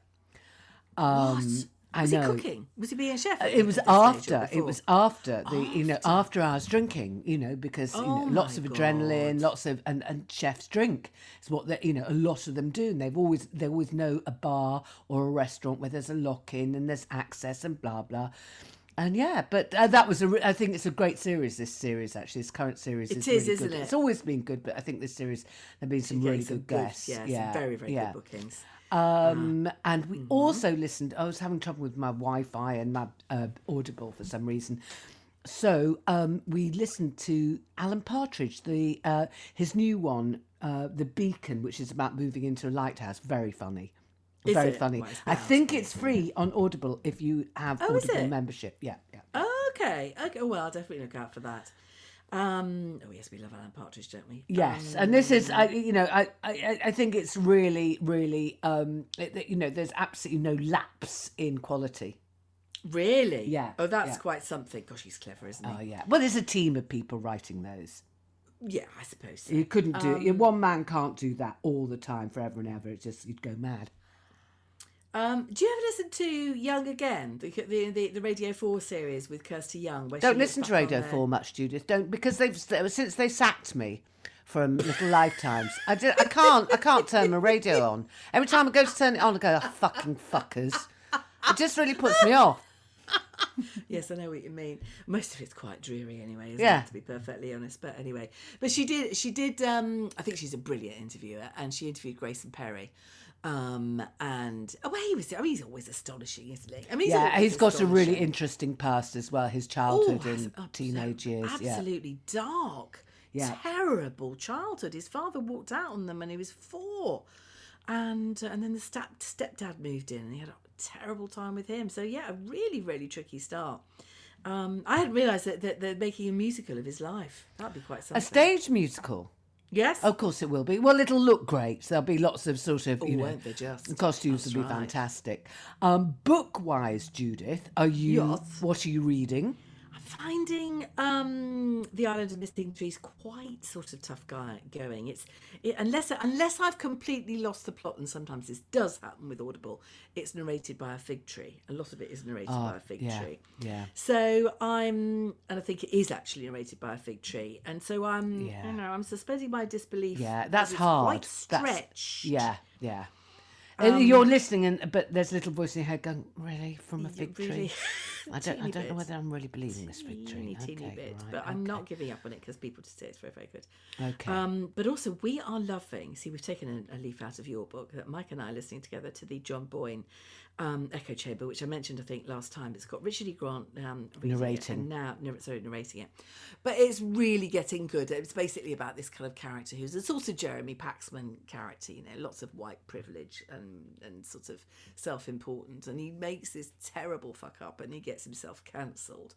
What? I Was know. he cooking? Was he being a chef? It was at this stage or after. It before? was after the you know after hours drinking. You know because you know, lots of my adrenaline, God. lots of and chefs drink. It's what they, you know, a lot of them do. And they always know a bar or a restaurant where there's a lock in and there's access and blah blah. And but that was I think it's a great series. This series, actually, this current series, It is, really isn't good. it? It's always been good, but I think this series there've been some really good guests. Some very, very good bookings. And we also listened. I was having trouble with my Wi-Fi and my Audible for some reason, so we listened to Alan Partridge, his new one, The Beacon, which is about moving into a lighthouse. Very funny. Very funny. Well, I think it's free on Audible if you have Audible membership. Yeah. Okay. Well, I'll definitely look out for that. Yes, we love Alan Partridge, don't we? Yes, and this is, I think it's really, really, there's absolutely no lapse in quality. Really? Yeah. Oh, that's quite something. Gosh, he's clever, isn't he? Oh, yeah. Well, there's a team of people writing those. Yeah, I suppose so. You couldn't do it. One man can't do that all the time, forever and ever. It's just, you'd go mad. Do you ever listen to Young Again, the Radio 4 series with Kirsty Young? Where Don't listen to Radio 4 much, Judith. Don't, because since they sacked me from Little Lifetimes, I can't turn my radio on. Every time I go to turn it on, I go, oh, fucking fuckers. It just really puts me off. Yes, I know what you mean. Most of it's quite dreary anyway, isn't Yeah. it, to be perfectly honest. But anyway, but she did. I think she's a brilliant interviewer, and she interviewed Grayson Perry. He's always astonishing, isn't he? I mean, he's got a really interesting past as well. His childhood and teenage years, absolutely dark, terrible childhood. His father walked out on them when he was 4, and then the stepdad moved in, and he had a terrible time with him. So a really, really tricky start. I hadn't realised that they're making a musical of his life. That'd be quite something. A stage musical. Yes. Of course it will be. Well, it'll look great. So there'll be lots of sort of, won't they just? The costumes That's will be right. fantastic. Book-wise, Judith, what are you reading? I'm finding The Island of Missing Trees quite sort of tough going. Unless I've completely lost the plot, and sometimes this does happen with Audible, it's narrated by a fig tree. A lot of it is narrated by a fig tree. Yeah. So and I think it is actually narrated by a fig tree, and so I'm suspending my disbelief. Yeah, that's it's hard. Quite stretched. Yeah. And you're listening, but there's a little voice in your head going, "Really, from a fig tree?" Really? I don't know whether I'm really believing this fig tree. Teeny bit, right, but I'm not giving up on it because people just say it's very, very good. Okay. But also, we are loving. See, we've taken a leaf out of your book that Mike and I are listening together to the John Boyne Echo Chamber, which I mentioned, I think, last time. It's got Richard E. Grant narrating it. But it's really getting good. It's basically about this kind of character who's a sort of Jeremy Paxman character, lots of white privilege and sort of self-important, and he makes this terrible fuck up and he gets himself cancelled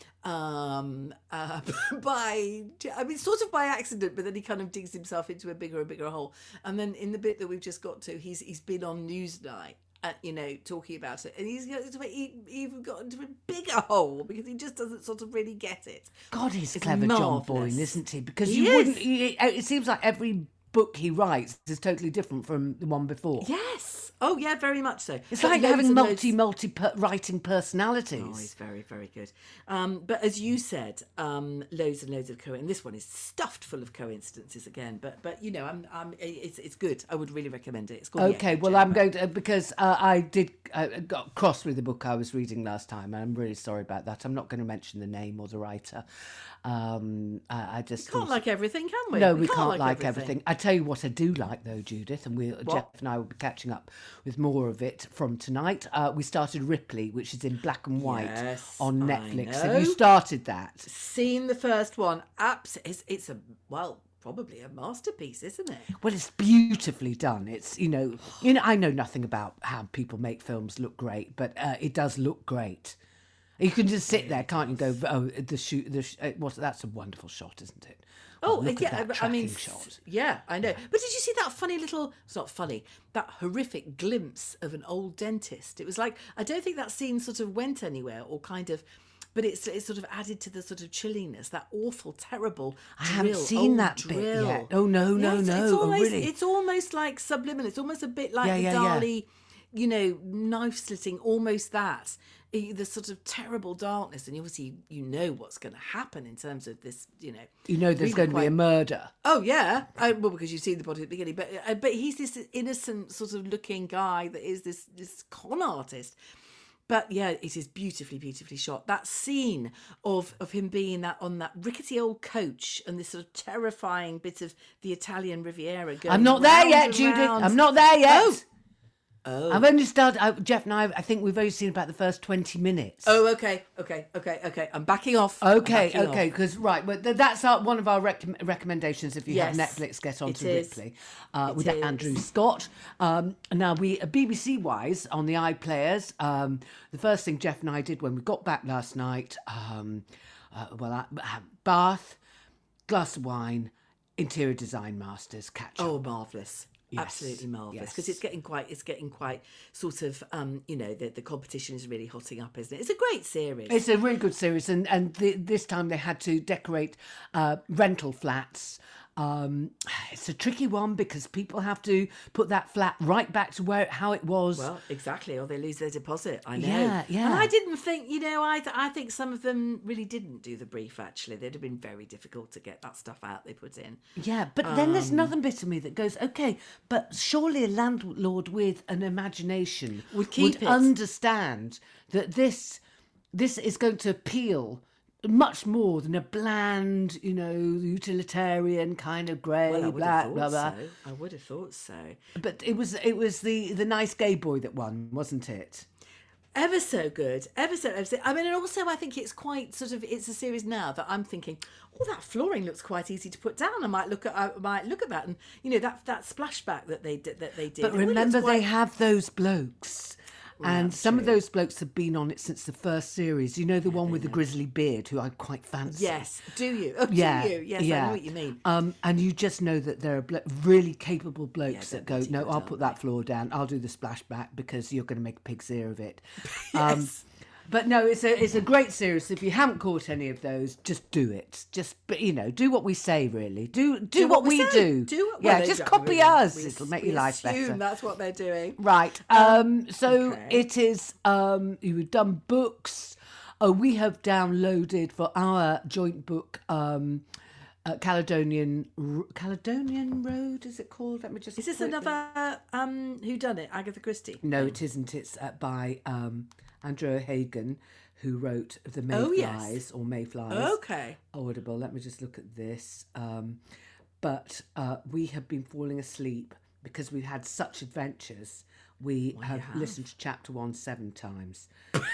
sort of by accident, but then he kind of digs himself into a bigger and bigger hole. And then in the bit that we've just got to, he's been on Newsnight, talking about it, and he's even got into a bigger hole because he just doesn't sort of really get it. God, he's It's clever, marvellous. John Boyne, isn't he? Because it seems like every book he writes is totally different from the one before. Yes. Oh, yeah, very much so. It's But like loads having and multi loads- writing personalities. Oh, he's very, very good. But as you said, loads and loads of and this one is stuffed full of coincidences again. But it's good. I would really recommend it. It's called Okay, well, I'm going to, because I got cross with the book I was reading last time, and I'm really sorry about that. I'm not going to mention the name or the writer. I just Can't like everything, can we? No, we can't like everything. I tell you what I do like, though, Judith, and Jeff and I will be catching up with more of it from tonight. We started Ripley, which is in black and white on Netflix. Have you started that? Seen the first one. It's probably a masterpiece, isn't it? Well, it's beautifully done. It's I know nothing about how people make films look great, but it does look great. You can just sit there, can't you? Go, that's a wonderful shot, isn't it? Well, look at that tracking shot. Yeah, I know. But did you see that funny little? It's not funny. That horrific glimpse of an old dentist. It was like, I don't think that scene sort of went anywhere, or kind of. But it's sort of added to the sort of chilliness, that awful, terrible I haven't seen that bit yet. Oh, no. Really? It's almost like subliminal. It's almost a bit like the Dali, knife slitting, almost that. The sort of terrible darkness, and obviously you know what's going to happen in terms of this, there's really going to be a murder. Oh yeah, because you see the body at the beginning, but he's this innocent sort of looking guy that is this con artist. But yeah, it is beautifully, beautifully shot. That scene of him being on that rickety old coach and this sort of terrifying bit of the Italian Riviera going I'm not there round yet, and Judith. round. I'm not there yet. Oh. I've only started. Jeff and I think we've only seen about the first 20 minutes. Oh, okay. I'm backing off. Okay. Because but that's one of our recommendations. If you have Netflix, get onto Ripley with Andrew Scott. Now BBC wise on the iPlayers. The first thing Jeff and I did when we got back last night, bath, glass of wine, interior design masters catch up. Oh, marvellous. Yes. Absolutely marvellous, because it's getting quite sort of the competition is really hotting up, isn't it? It's a great series. It's a really good series, and this time they had to decorate rental flats. It's a tricky one because people have to put that flat right back to how it was. Well, exactly, or they lose their deposit. I know. Yeah. And I didn't think, I think some of them really didn't do the brief. Actually, they'd have been very difficult to get that stuff out they put in. Yeah, but then there's another bit of me that goes, okay, but surely a landlord with an imagination would understand that this is going to appeal much more than a bland, utilitarian kind of grey, blah, blah, blah. I would have thought so. But it was the nice gay boy that won, wasn't it? Ever so good, ever so. I mean, and also I think it's quite sort of, it's a series now that I'm thinking, oh, that flooring looks quite easy to put down. I might look at that, and that splashback that they did. But remember, they have those blokes. And some of those blokes have been on it since the first series. You know, the one with the grizzly beard, who I quite fancy. Yes. Do you? Oh, yeah. Do you? Yes, I know what you mean. And you just know that there are really capable blokes that go, no, I'll put that floor down. I'll do the splashback because you're going to make a pig's ear of it. Yes. But no, it's a great series. If you haven't caught any of those, just do it. Do what we say. Really, do what we do. Just copy us. It'll make your life better. That's what they're doing, right? It is. We've done books. We have downloaded for our joint book. Caledonian Road, is it called? Let me just. Is this another whodunit, Agatha Christie? No, it isn't. It's by Andrew O'Hagan, who wrote The Mayflies or Mayflies. Okay. Audible. Let me just look at this. But we have been falling asleep because we've had such adventures. We have listened to chapter 1 7 times.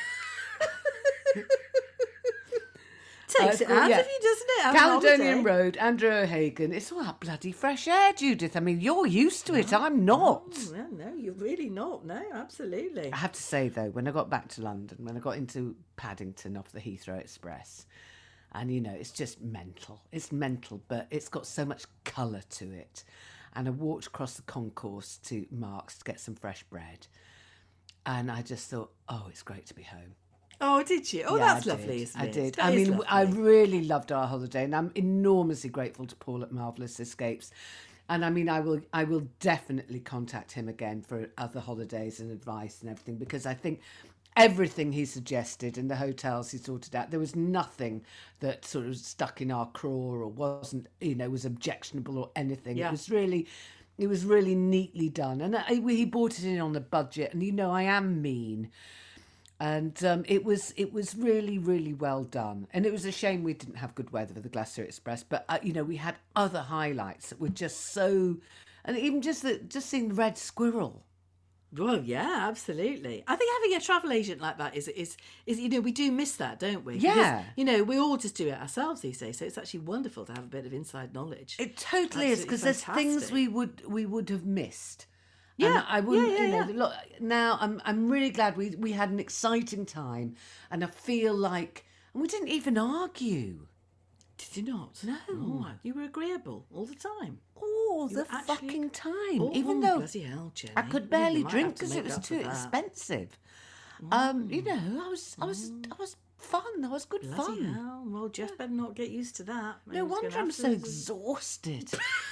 Takes it out of you, doesn't it? Caledonian Road, Andrew O'Hagan. It's all that bloody fresh air, Judith. I mean, you're used to it. I'm not. No, you're really not. No, absolutely. I have to say, though, when I got back to London, when I got into Paddington off the Heathrow Express, and, it's just mental. It's mental, but it's got so much colour to it. And I walked across the concourse to Marks to get some fresh bread. And I just thought, oh, it's great to be home. Oh, did you? Oh, that's lovely, isn't it? I did. I mean, I really loved our holiday, and I'm enormously grateful to Paul at Marvellous Escapes. And I mean, I will definitely contact him again for other holidays and advice and everything, because I think everything he suggested in the hotels he sorted out, there was nothing that sort of stuck in our craw or wasn't, was objectionable or anything. Yeah. It was really neatly done, and he bought it in on a budget. And I am mean. And it was really, really well done. And it was a shame we didn't have good weather for the Glacier Express. But, we had other highlights that were just so... And even just seeing the red squirrel. Well, yeah, absolutely. I think having a travel agent like that is we do miss that, don't we? Yeah. Because, we all just do it ourselves these days. So it's actually wonderful to have a bit of inside knowledge. It totally is, because there's things we would have missed. Yeah, and I wouldn't. Look, now I'm really glad we had an exciting time, and I feel like, and we didn't even argue. Did you not? No, you were agreeable all the time. All the fucking time, even though bloody hell, Jenny. I could barely drink because it was too expensive. I was fun. I was good bloody fun. Hell. Well, Jeff better not get used to that. No wonder I'm so exhausted.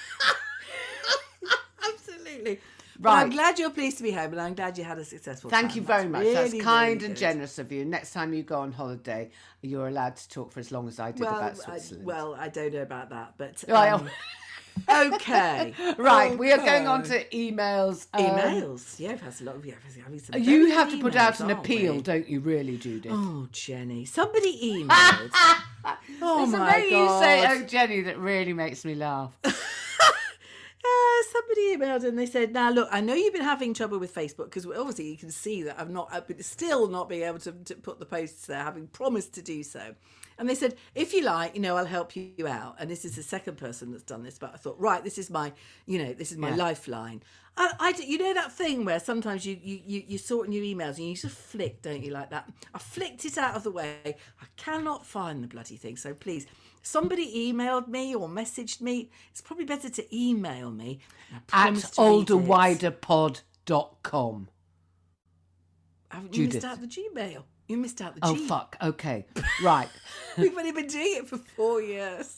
Absolutely. Right. Well, I'm glad you're pleased to be home, and I'm glad you had a successful time. Thank you very much. Really, that's kind really and generous of you. Next time you go on holiday, you're allowed to talk for as long as I did about Switzerland. I don't know about that, but Okay. Right, we are going on to emails. Emails. Yeah, that's a lot of having some You very have good to put out emails, an aren't appeal, we? don't you, really, Judith? Oh, Jenny. Somebody emailed. Oh, it's my the way God. you say, oh, Jenny, that really makes me laugh. Somebody emailed and they said, now look, I know you've been having trouble with Facebook because obviously you can see that I've been still not being able to put the posts there, having promised to do so. And they said, if you like, I'll help you out. And this is the second person that's done this, but I thought, right, this is my lifeline. You know that thing where sometimes you sort in your emails and you just flick, don't you, like that? I flicked it out of the way. I cannot find the bloody thing. So please, somebody emailed me or messaged me. It's probably better to email me. At olderwiderpod.com. Haven't you missed out the Gmail? You missed out the G. Oh, fuck. Okay. Right. We've only been doing it for 4 years.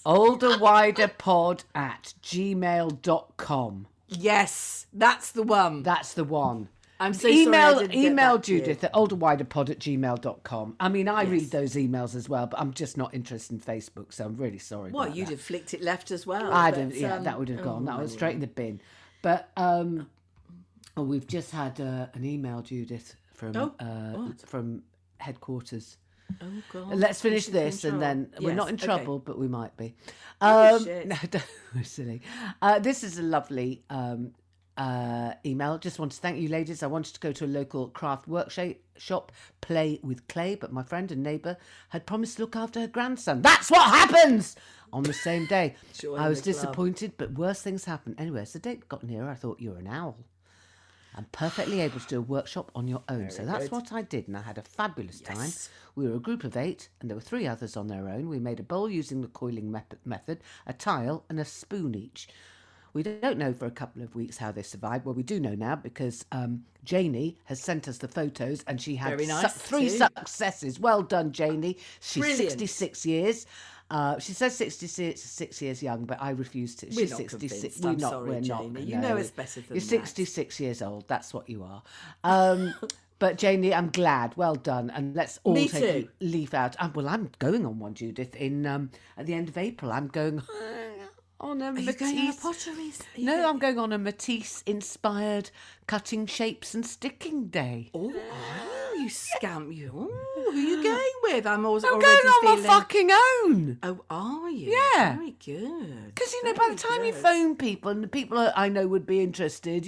olderwiderpod@gmail.com. Yes, that's the one. That's the one. I'm so sorry I didn't get email back to you. Judith at olderwiderpod@gmail.com. I mean, I read those emails as well, but I'm just not interested in Facebook, so I'm really sorry Well, about you'd that. have flicked it left as well. That would have gone. That was straight in the bin. But we've just had an email, Judith, from headquarters. Oh, God. Let's finish this, and then we're Yes, not in okay. trouble, but we might be. Shit. No, we're silly. This is a lovely email. Just want to thank you, ladies. I wanted to go to a local craft workshop, play with clay, but my friend and neighbour had promised to look after her grandson. That's what happens on the same day. I was disappointed, but worse things happen. Anyway, as the date got nearer, I thought, you're an owl. I'm perfectly able to do a workshop on your own. So that's what I did, and I had a fabulous time. We were a group of 8, and there were 3 others on their own. We made a bowl using the coiling method, a tile, and a spoon each. We don't know for a couple of weeks how they survived. Well, we do know now because Janie has sent us the photos, and she had Very nice, 3 too. successes. Well done, Janie. She's Brilliant. 66 years. She says 66 years young, but I refuse to. We're She's not 66. convinced. We're I'm not. sorry, We're Janie. not. You know it's better than You're that. 66 years old. That's what you are. But Janie, I'm glad. Well done. And let's all Me take too. a leaf out. Well, I'm going on one, Judith. At the end of April, I'm going on a Are you Matisse. going on a pottery? No, I'm going on a Matisse-inspired cutting shapes and sticking day. Oh, you scamp you. Oh, who are you going with? I'm I'm already going on feeling... my fucking own. Oh, are you? Yeah. Very good. Because, by the time you phone people, and the people I know would be interested,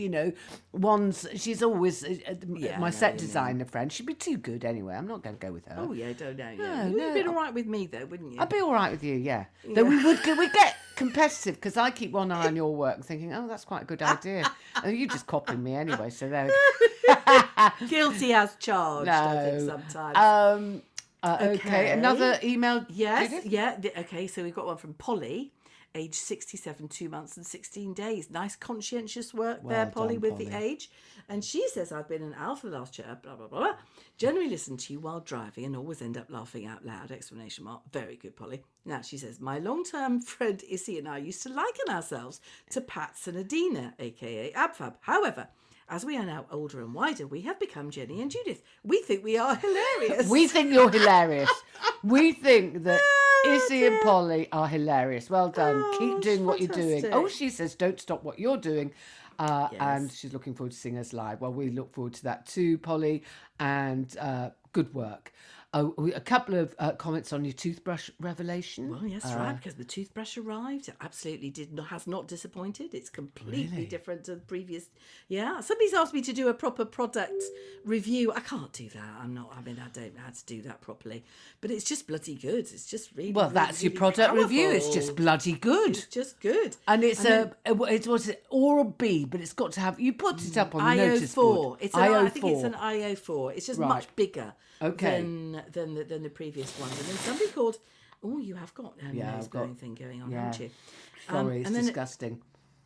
she's always my set designer friend. She'd be too good anyway. I'm not going to go with her. Oh, yeah, don't know. No, Yeah. You would have been no. all right with me, though, wouldn't you? I'd be all right with you, yeah. Though we get competitive because I keep one eye on your work thinking, oh, that's quite a good idea. And you just copying me anyway, so there we go. Guilty as charged, I think, No. sometimes. Okay, another email. Yes, Judith? yeah. Okay, so we've got one from Polly, age 67, 2 months and 16 days. Nice conscientious work there, Well Polly, done, with the Polly. age. And she says, I've been an owl for the last year, blah, blah, blah, blah. Generally listen to you while driving and always end up laughing out loud, exclamation mark. Very good, Polly. Now, she says, my long-term friend Issy and I used to liken ourselves to Pats and Adina, a.k.a. Abfab. However, as we are now older and wider, we have become Jenny and Judith. We think we are hilarious. We think you're hilarious. We think that Issy and Polly are hilarious. Well done. Oh, Keep doing what you're doing. fantastic. Oh, she says, don't stop what you're doing. And she's looking forward to seeing us live. Well, we look forward to that too, Polly. And good work. A couple of comments on your toothbrush revelation. Well, yes, right, because the toothbrush arrived. It absolutely has not disappointed. It's completely different to the previous. Yeah, somebody's asked me to do a proper product review. I can't do that. I don't know how to do that properly. But it's just bloody good. It's just really, Well, that's your product review. It's just bloody good. It's just good. And it's what's it, Oral B, but it's got to have, you put it up on the notice board. IO4. I think it's an IO4. It's just Right. much bigger Okay. than the previous ones. And then somebody called, oh, you have got a nose-blowing thing going on, haven't you? Sorry, it's and then disgusting.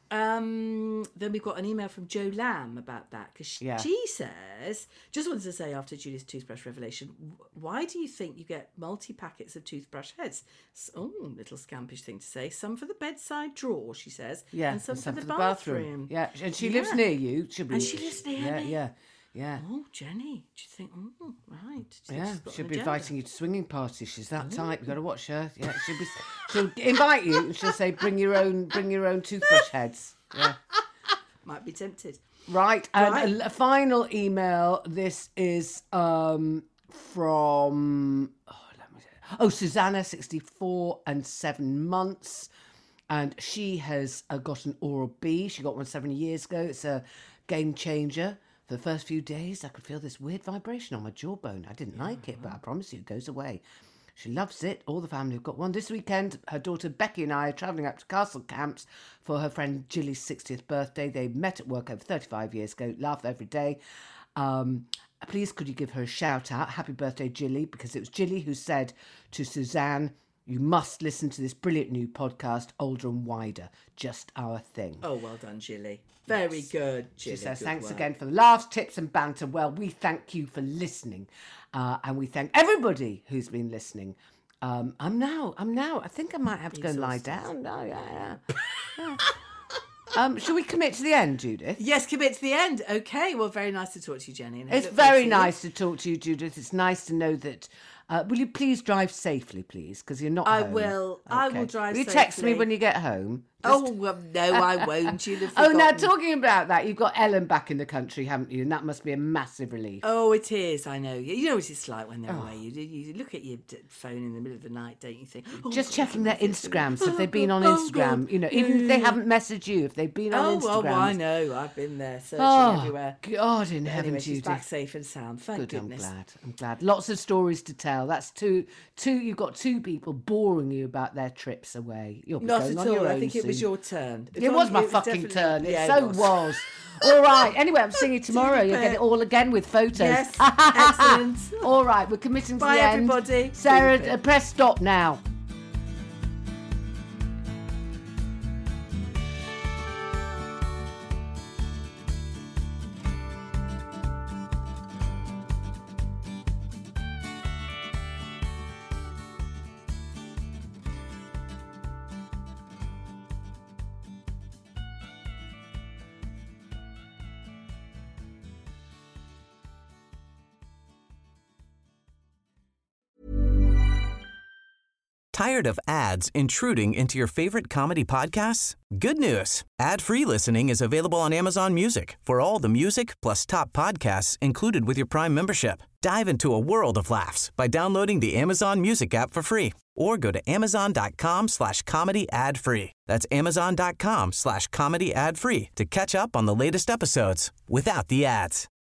Then we've got an email from Jo Lamb about that because she says, just wanted to say after Judith's toothbrush revelation, why do you think you get multi-packets of toothbrush heads? Oh, little scampish thing to say. Some for the bedside drawer, she says, Yeah, and some for the bathroom. Yeah, and she lives near you. And she lives near me. Yeah. Yeah. Oh, Jenny. Do you think, right. Do you think Yeah, she's got she'll an be agenda? inviting you to swinging parties. She's that type. You've got to watch her. Yeah, she'll invite you and she'll say, bring your own toothbrush heads. Yeah. Might be tempted. Right. Right. And a final email. This is from Susanna, 64 and 7 months. And she has got an Oral-B. She got one 7 years ago. It's a game changer. For the first few days, I could feel this weird vibration on my jawbone. I didn't like it, but I promise you it goes away. She loves it. All the family have got one. This weekend, her daughter Becky and I are travelling up to Castle Camps for her friend Jilly's 60th birthday. They met at work over 35 years ago. Laugh every day. Please, could you give her a shout out? Happy birthday, Jilly, because it was Jilly who said to Suzanne, you must listen to this brilliant new podcast, Older and Wider. Just our thing. Oh, well done, Jilly. Very good, Jilly. She says, Good thanks work. again for the laughs, tips and banter. Well, we thank you for listening. And we thank everybody who's been listening. I'm now. I think I might have to go and lie down. Oh, yeah. Shall we commit to the end, Judith? Yes, commit to the end. Okay, well, very nice to talk to you, Jenny. And It's look forward very to nice to talk to you, Judith. It's nice to know that... will you please drive safely, please? Because you're not home. will. I will drive Will you text me safely. when you get home? Oh, well, no, I won't. You'd have Oh, now forgotten. talking about that, you've got Ellen back in the country, haven't you? And that must be a massive relief. Oh, it is. I know. You know what it's like when they're Oh. away. You look at your phone in the middle of the night, don't you? Think Just checking their Instagrams. If they've been on Instagram, you know, even if they haven't messaged you, if they've been on Instagram. well, I know. I've been there searching Oh, everywhere. God in heaven, Anyway, she's Judith. back safe and sound. Thank Good, goodness. I'm glad. Lots of stories to tell. That's two. You've got two people boring you about their trips away. You'll be Not going at on all. your I own think it was soon. your turn. It was my fucking turn. It Yeah, so was. All right. Anyway, I'm seeing you tomorrow. You'll get it all again with photos. Yes, excellent. All right, we're committing to Bye, the end. everybody. Sarah, Super. press stop now. Tired of ads intruding into your favorite comedy podcasts? Good news. Ad-free listening is available on Amazon Music for all the music plus top podcasts included with your Prime membership. Dive into a world of laughs by downloading the Amazon Music app for free or go to amazon.com/comedy ad-free. That's amazon.com/comedy ad-free to catch up on the latest episodes without the ads.